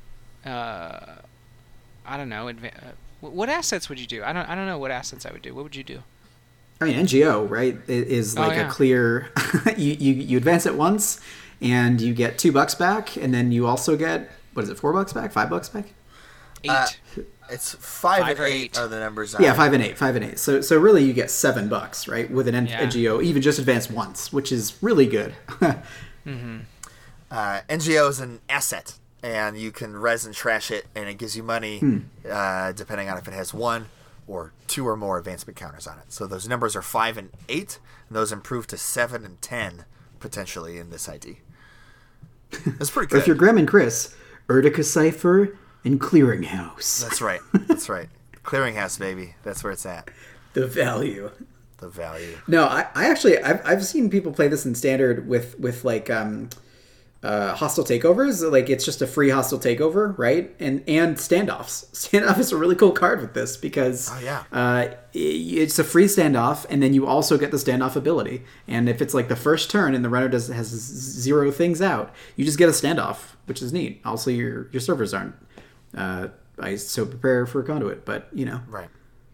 uh, I don't know. Adva- uh, wh- what assets would you do? I don't I don't know what assets I would do. What would you do? I mean, N G O, right, i- is Oh, like yeah. a clear. you, you you advance it once, and you get two bucks back, and then you also get what is it, four bucks back, five bucks back? Eight. Uh, It's five, Five and or eight, eight. are the numbers. Yeah, on it. five and eight, five and eight. So so really, you get seven bucks, right, with an N- Yeah. N G O, even just advanced once, which is really good. Uh, N G O is an asset, and you can res and trash it, and it gives you money Hmm. uh, depending on if it has one or two or more advancement counters on it. So those numbers are five and eight, and those improve to seven and ten potentially in this I D. That's pretty Or good. if you're Graham and Chris, Erdica Cipher and Clearinghouse. That's right. That's right. Clearinghouse, baby. That's where it's at. The value. The value. No, I, I actually I've I've seen people play this in standard with with like um uh hostile takeovers. Like it's just a free hostile takeover, right? And and standoffs. Standoff is a really cool card with this because Oh, yeah. uh it's a free standoff, and then you also get the standoff ability. And if it's like the first turn and the runner does has zero things out, you just get a standoff, which is neat. Also, your your servers aren't uh I so prepare for a conduit, but you know. Right.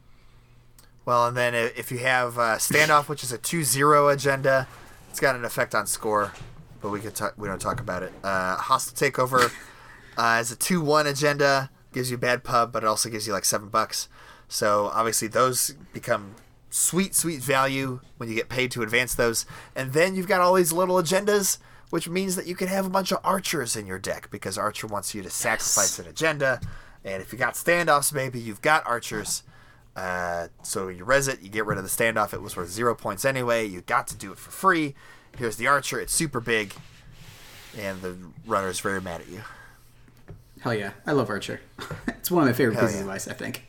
Well, and then if you have uh, standoff, which is a two zero agenda, it's got an effect on score, but we could talk, we don't talk about it. Uh, hostile takeover uh, is a two one agenda, gives you bad pub, but it also gives you like seven bucks. So obviously those become sweet, sweet value when you get paid to advance those. And then you've got all these little agendas, which means that you can have a bunch of archers in your deck because Archer wants you to sacrifice an agenda. And if you got standoffs, maybe you've got archers. Uh, so you res it, you get rid of the standoff. It was worth zero points anyway. You got to do it for free. Here's the archer. It's super big, and the runner's very mad at you. Hell yeah, I love Archer. It's one of my favorite Hell pieces yeah. of advice, I think.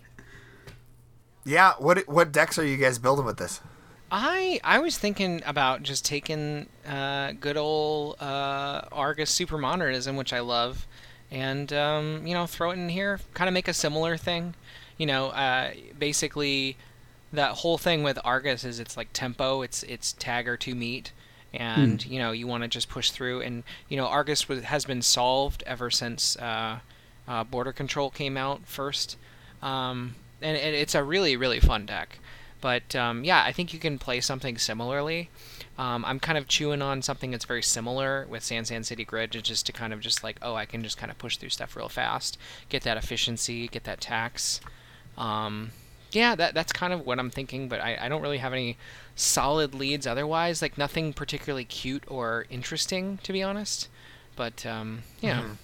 Yeah. What what decks are you guys building with this? I I was thinking about just taking uh, good old uh, Argus Supermodernism, which I love, and um, you know, throw it in here. Kind of make a similar thing. You know, uh, basically, that whole thing with Argus is it's like tempo. It's it's tag or two meet, and you know you want to just push through. And you know, Argus was, has been solved ever since uh, uh, Border Control came out first, um, and, and it's a really really fun deck. But um, yeah, I think you can play something similarly. Um, I'm kind of chewing on something that's very similar with San San City Grid, to just to kind of just like, oh, I can just kind of push through stuff real fast, get that efficiency, get that tax. Um, yeah, that that's kind of what I'm thinking, but I, I don't really have any solid leads otherwise, like nothing particularly cute or interesting, to be honest. But um, yeah. Mm-hmm.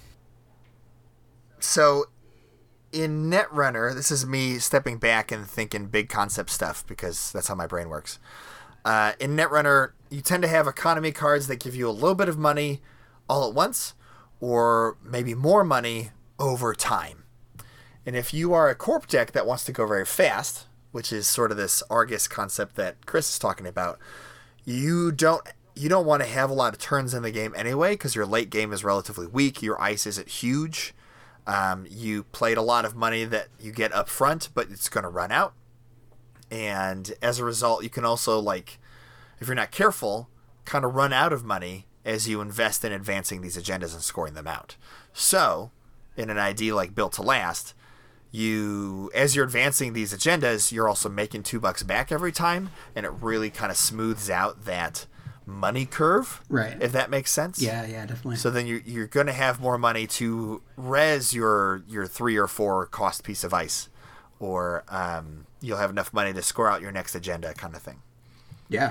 So in Netrunner, this is me stepping back and thinking big concept stuff because that's how my brain works. Uh, in Netrunner, you tend to have economy cards that give you a little bit of money all at once, or maybe more money over time. And if you are a corp deck that wants to go very fast, which is sort of this Argus concept that Chris is talking about, you don't you don't want to have a lot of turns in the game anyway because your late game is relatively weak. Your ice isn't huge. Um, you played a lot of money that you get up front, but it's going to run out. And as a result, you can also, like, if you're not careful, kind of run out of money as you invest in advancing these agendas and scoring them out. So, in an I D like Built to Last, you, as you're advancing these agendas, you're also making two bucks back every time, and it really kind of smooths out that money curve, Right. if that makes sense. Yeah, yeah, definitely. So then you're, you're going to have more money to res your your three or four cost piece of ice, or um, you'll have enough money to score out your next agenda, kind of thing. Yeah.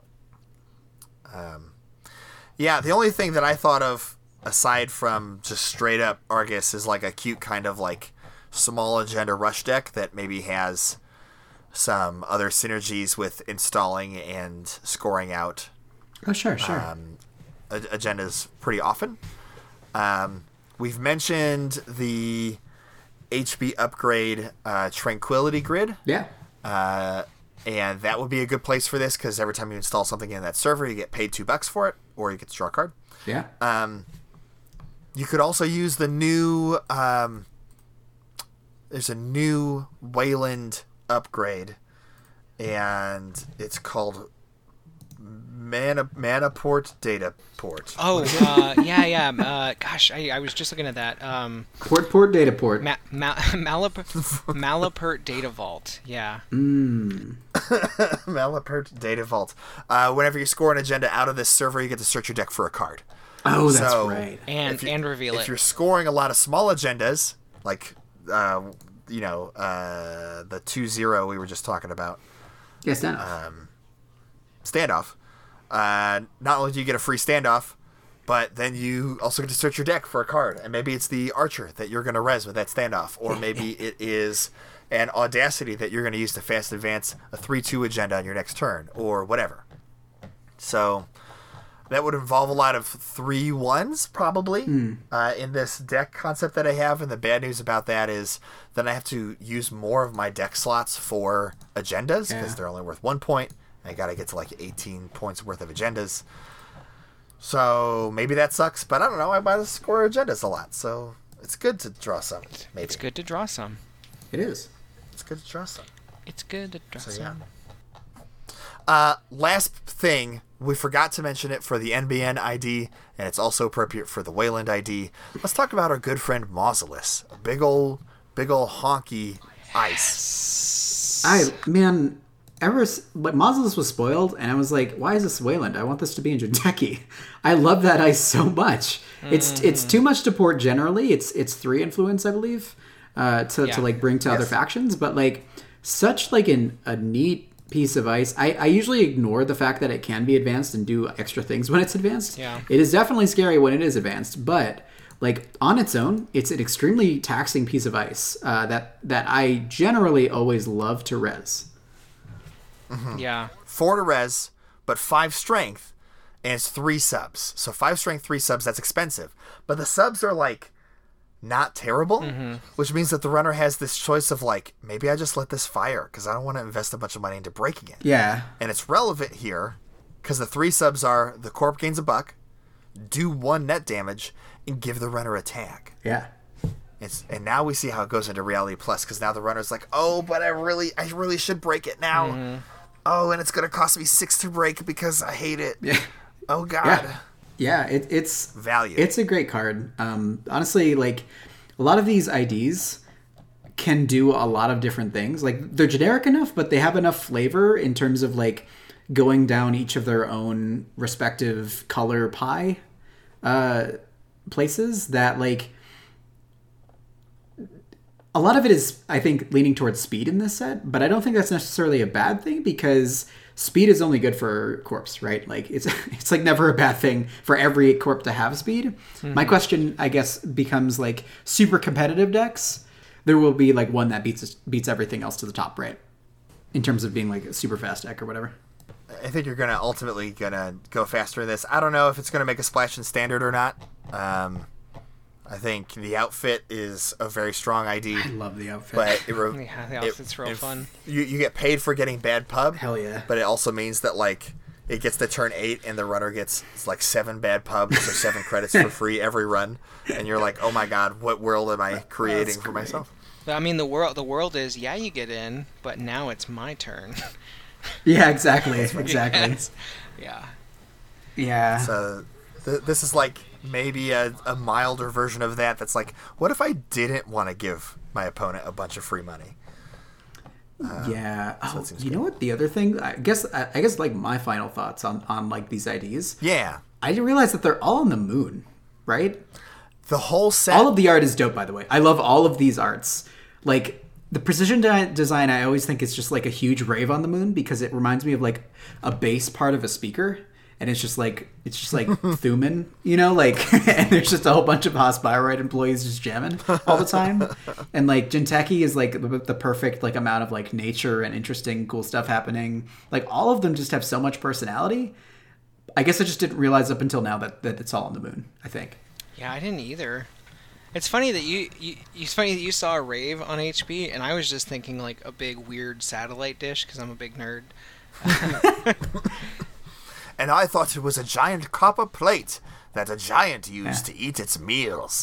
Yeah, the only thing that I thought of aside from just straight up Argus is like a cute kind of like small agenda rush deck that maybe has some other synergies with installing and scoring out Oh, sure, sure. um, ag- agendas pretty often. Um, we've mentioned the H B upgrade uh, Tranquility Grid, yeah. uh, and that would be a good place for this because every time you install something in that server, you get paid two bucks for it, or you get to draw a card. Yeah. Um, you could also use the new. Um, there's a new Wayland upgrade, and it's called Mana Manaport Data Port. Oh, uh, yeah, yeah. Uh, gosh, I, I was just looking at that. Um, Port, port, data port. Ma- Ma- Malap- Malapert Data Vault. Yeah. Mm. Malapert Data Vault. Uh, whenever you score an agenda out of this server, you get to search your deck for a card. Oh, that's So, right. And If you- and reveal If it. you're scoring a lot of small agendas, like uh, you know uh, the two zero we were just talking about, Yeah, stand up. uh, standoff. Uh, not only do you get a free standoff, But then you also get to search your deck for a card, and maybe it's the Archer that you're going to res with that standoff, or maybe it is an Audacity that you're going to use to fast advance a three two agenda on your next turn, or whatever. So that would involve a lot of three ones, probably, mm. uh, in this deck concept that I have. And the bad news about that is that I have to use more of my deck slots for agendas, because yeah. they're only worth one point. I got to get to like eighteen points worth of agendas. So maybe that sucks, but I don't know. I buy the score agendas a lot, so it's good to draw some. Maybe. It's good to draw some. It is. It's good to draw some. It's good to draw so, some. Yeah. Uh, last thing, we forgot to mention it for the N B N I D, and it's also appropriate for the Wayland I D. Let's talk about our good friend Mausolus. A big old, big old honky ice. I, man... Ever, but Mausolus was spoiled, and I was like, "Why is this Wayland? I want this to be in Jinteki." I love that ice so much. Mm. It's it's too much to port generally. It's it's three influence, I believe, uh, to yeah. to like bring to yes. other factions. But like such like an a neat piece of ice. I, I usually ignore the fact that it can be advanced and do extra things when it's advanced. Yeah. It is definitely scary when it is advanced, but like on its own, it's an extremely taxing piece of ice uh, that that I generally always love to res. Mm-hmm. Yeah. Four to res, but five strength, and it's three subs. So five strength, three subs, that's expensive. But the subs are, like, not terrible, mm-hmm. which means that the runner has this choice of, like, maybe I just let this fire, because I don't want to invest a bunch of money into breaking it. Yeah. And it's relevant here, because the three subs are the Corp gains a buck, do one net damage, and give the runner a tag. Yeah. It's, and now we see how it goes into Reality Plus, because now the runner's like, oh, but I really, I really should break it now. Mm-hmm. Oh, and it's going to cost me six to break because I hate it. Yeah. Oh, God. Yeah, yeah it, it's... Value. It's a great card. Um, honestly, like, a lot of these I Ds can do a lot of different things. Like, they're generic enough, but they have enough flavor in terms of, like, going down each of their own respective color pie uh, places that, like... A lot of it is, I think, leaning towards speed in this set, but I don't think that's necessarily a bad thing because speed is only good for corpse, right? Like it's it's like never a bad thing for every corp to have speed. Mm-hmm. My question, I guess, becomes like super competitive decks. There will be like one that beats beats everything else to the top, right? In terms of being like a super fast deck or whatever. I think you're gonna ultimately gonna go faster in this. I don't know if it's gonna make a splash in standard or not. Um, I think the outfit is a very strong I D. I love the outfit. But it re- yeah, the outfit's it, real fun. You you get paid for getting bad pub. Hell yeah. But it also means that like it gets to turn eight and the runner gets like seven bad pubs or seven credits for free every run, and you're like, oh my god, what world am I creating for great. myself? I mean, the world the world is yeah, you get in, but now it's my turn. Yeah, exactly, exactly. Yes. Yeah. Yeah. So th- this is like maybe a, a milder version of that. That's like, what if I didn't want to give my opponent a bunch of free money? Uh, yeah. So oh, you good. know what? The other thing, I guess, I, I guess, like my final thoughts on on like these I Ds. Yeah. I didn't realize that they're all on the moon, right? The whole set. All of the art is dope, by the way. I love all of these arts. Like the precision de- design, I always think it's just like a huge rave on the moon because it reminds me of like a bass part of a speaker. And it's just like, it's just like Thuman, you know, like, and there's just a whole bunch of Hospirite employees just jamming all the time. And like Jinteki is like the, the perfect like amount of like nature and interesting, cool stuff happening. Like all of them just have so much personality. I guess I just didn't realize up until now that, that it's all on the moon, I think. Yeah, I didn't either. It's funny that you, you it's funny that you saw a rave on H P, and I was just thinking like a big weird satellite dish because I'm a big nerd. And I thought it was a giant copper plate that a giant used yeah. to eat its meals.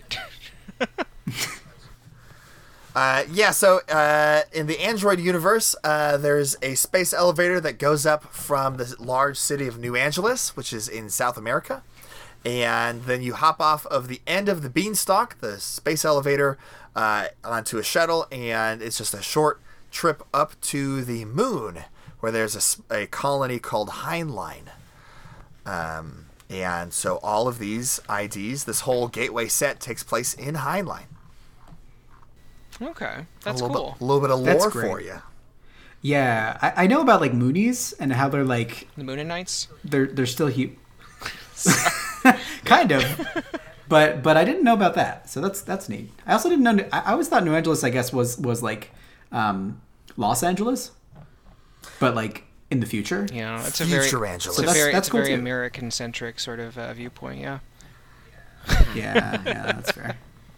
uh, yeah, so uh, in the Android universe, uh, there's a space elevator that goes up from the large city of New Angeles, which is in South America. And then you hop off of the end of the beanstalk, the space elevator, uh, onto a shuttle, and it's just a short trip up to the moon, where there's a, a colony called Heinlein. Um, and so all of these I Ds, this whole gateway set takes place in Heinlein. Okay, that's a cool. Bit, a little bit of lore for you. Yeah, I, I know about like Moonies and how they're like... The Mooninites? They're, they're still... Hu- kind of. But but I didn't know about that, so that's that's neat. I also didn't know. I, I always thought New Angeles, I guess, was was like um, Los Angeles, but like in the future. Yeah, it's a Future very, Angeles. it's a So very, that's it's a cool very too. American-centric sort of uh, viewpoint. Yeah. Yeah, yeah, that's fair.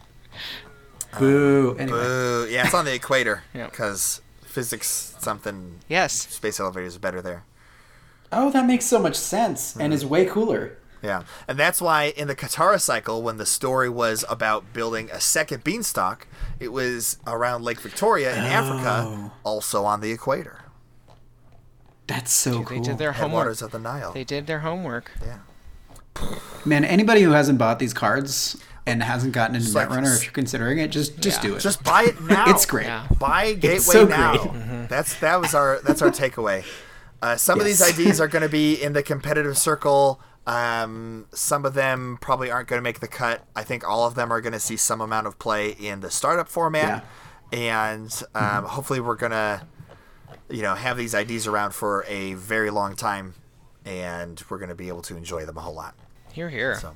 Boo. Anyway, Boo. Yeah, it's on the equator Yeah. because physics something Yes. space elevators are better there. oh, that makes so much sense and is way cooler. Yeah, and that's why in the Katara cycle, when the story was about building a second beanstalk, it was around Lake Victoria in Africa, also on the equator. That's so Dude, cool. They did their homework. Headwaters of the Nile. They did their homework. Yeah. Man, anybody who hasn't bought these cards and hasn't gotten into Just like- Netrunner, if you're considering it, just just Yeah. do it. Just buy it now. It's great. Yeah. Buy Gateway so now. great. Mm-hmm. That's that was our that's our takeaway. Uh, some of these Yes. I Ds are going to be in the competitive circle. Um, some of them probably aren't going to make the cut. I think all of them are going to see some amount of play in the startup format, and um, Mm-hmm. hopefully we're going to, you know, have these I Ds around for a very long time, and we're going to be able to enjoy them a whole lot. Here, here. So.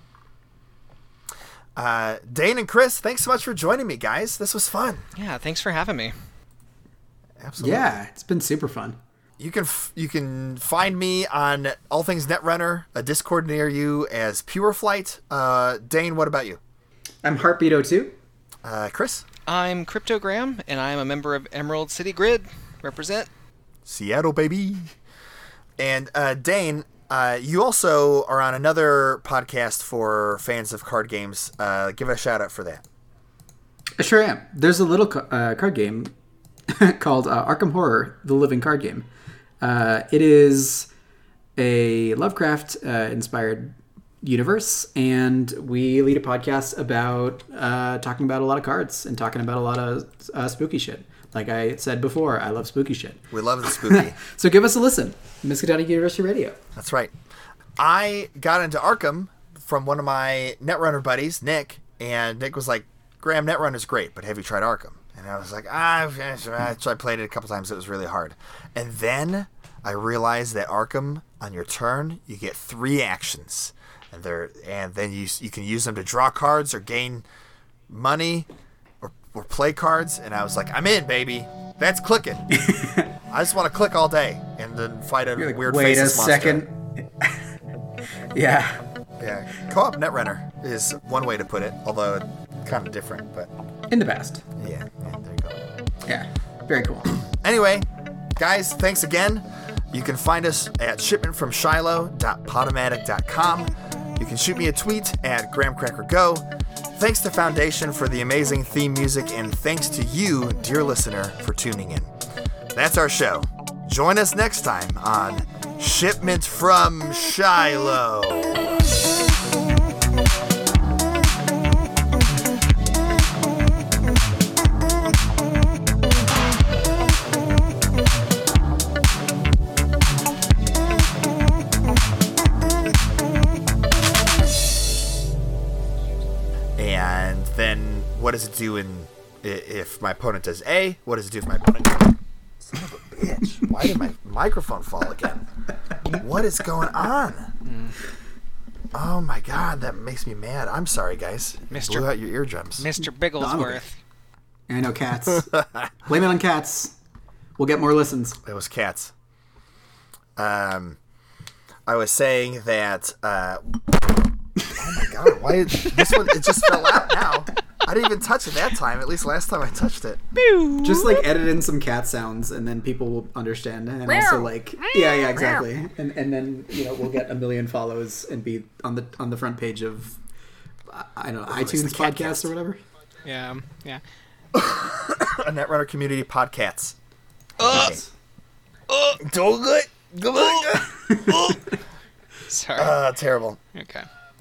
Uh, Dane and Chris, thanks so much for joining me, guys. This was fun. Yeah, thanks for having me. Absolutely. Yeah, it's been super fun. You can f- you can find me on All Things Netrunner, a Discord near you, as Pure Flight. Uh, Dane, what about you? I'm Heartbeat oh two. Uh, Chris? I'm Cryptogram, and I'm a member of Emerald City Grid. Represent. Seattle, baby. And uh, Dane, uh, you also are on another podcast for fans of card games. Uh, give a shout out for that. I sure am. There's a little ca- uh, card game called uh, Arkham Horror: The Living Card Game. Uh, it is a Lovecraft-inspired universe, and we lead a podcast about uh, talking about a lot of cards and talking about a lot of uh, spooky shit. Like I said before, I love spooky shit. We love the spooky. So give us a listen. Miskatonic University Radio. That's right. I got into Arkham from one of my Netrunner buddies, Nick, and Nick was like, Graham, Netrunner's great, but have you tried Arkham? And I was like, ah, I tried played it a couple times. It was really hard. And then I realized that Arkham, on your turn, you get three actions, and they're and then you you can use them to draw cards or gain money or or play cards. And I was like, I'm in, baby. That's clicking. I just want to click all day and then fight a Like, weird wait a faceless monster. second. Yeah. Yeah, co-op Netrunner is one way to put it, although kind of different. But In the past. yeah, yeah, there you go. Yeah. Very cool. Anyway, guys, thanks again. You can find us at shipment from shiloh dot podomatic dot com. You can shoot me a tweet at GrahamCrackerGo. Thanks to Foundation for the amazing theme music, and thanks to you, dear listener, for tuning in. That's our show. Join us next time on Shipment from Shiloh. And then what does it do in i- if my opponent does A? What does it do if my opponent does Son of a bitch. Why did my microphone fall again? What is going on? Oh my god, that makes me mad. I'm sorry, guys. You Mister blew out your eardrums. Mister Bigglesworth. I know cats. Blame it on cats. We'll get more listens. It was cats. Um, I was saying that. Uh, oh my god! Why is, this one? It just fell out now. I didn't even touch it that time. At least last time I touched it. Just like edit in some cat sounds, and then people will understand. And also like, yeah, yeah, exactly. And and then you know we'll get a million follows and be on the on the front page of I don't know it's iTunes the Catcast. podcast or whatever. Yeah, yeah. A Netrunner community podcast. Uh, Don't good. Good. Sorry. Uh, terrible. Okay.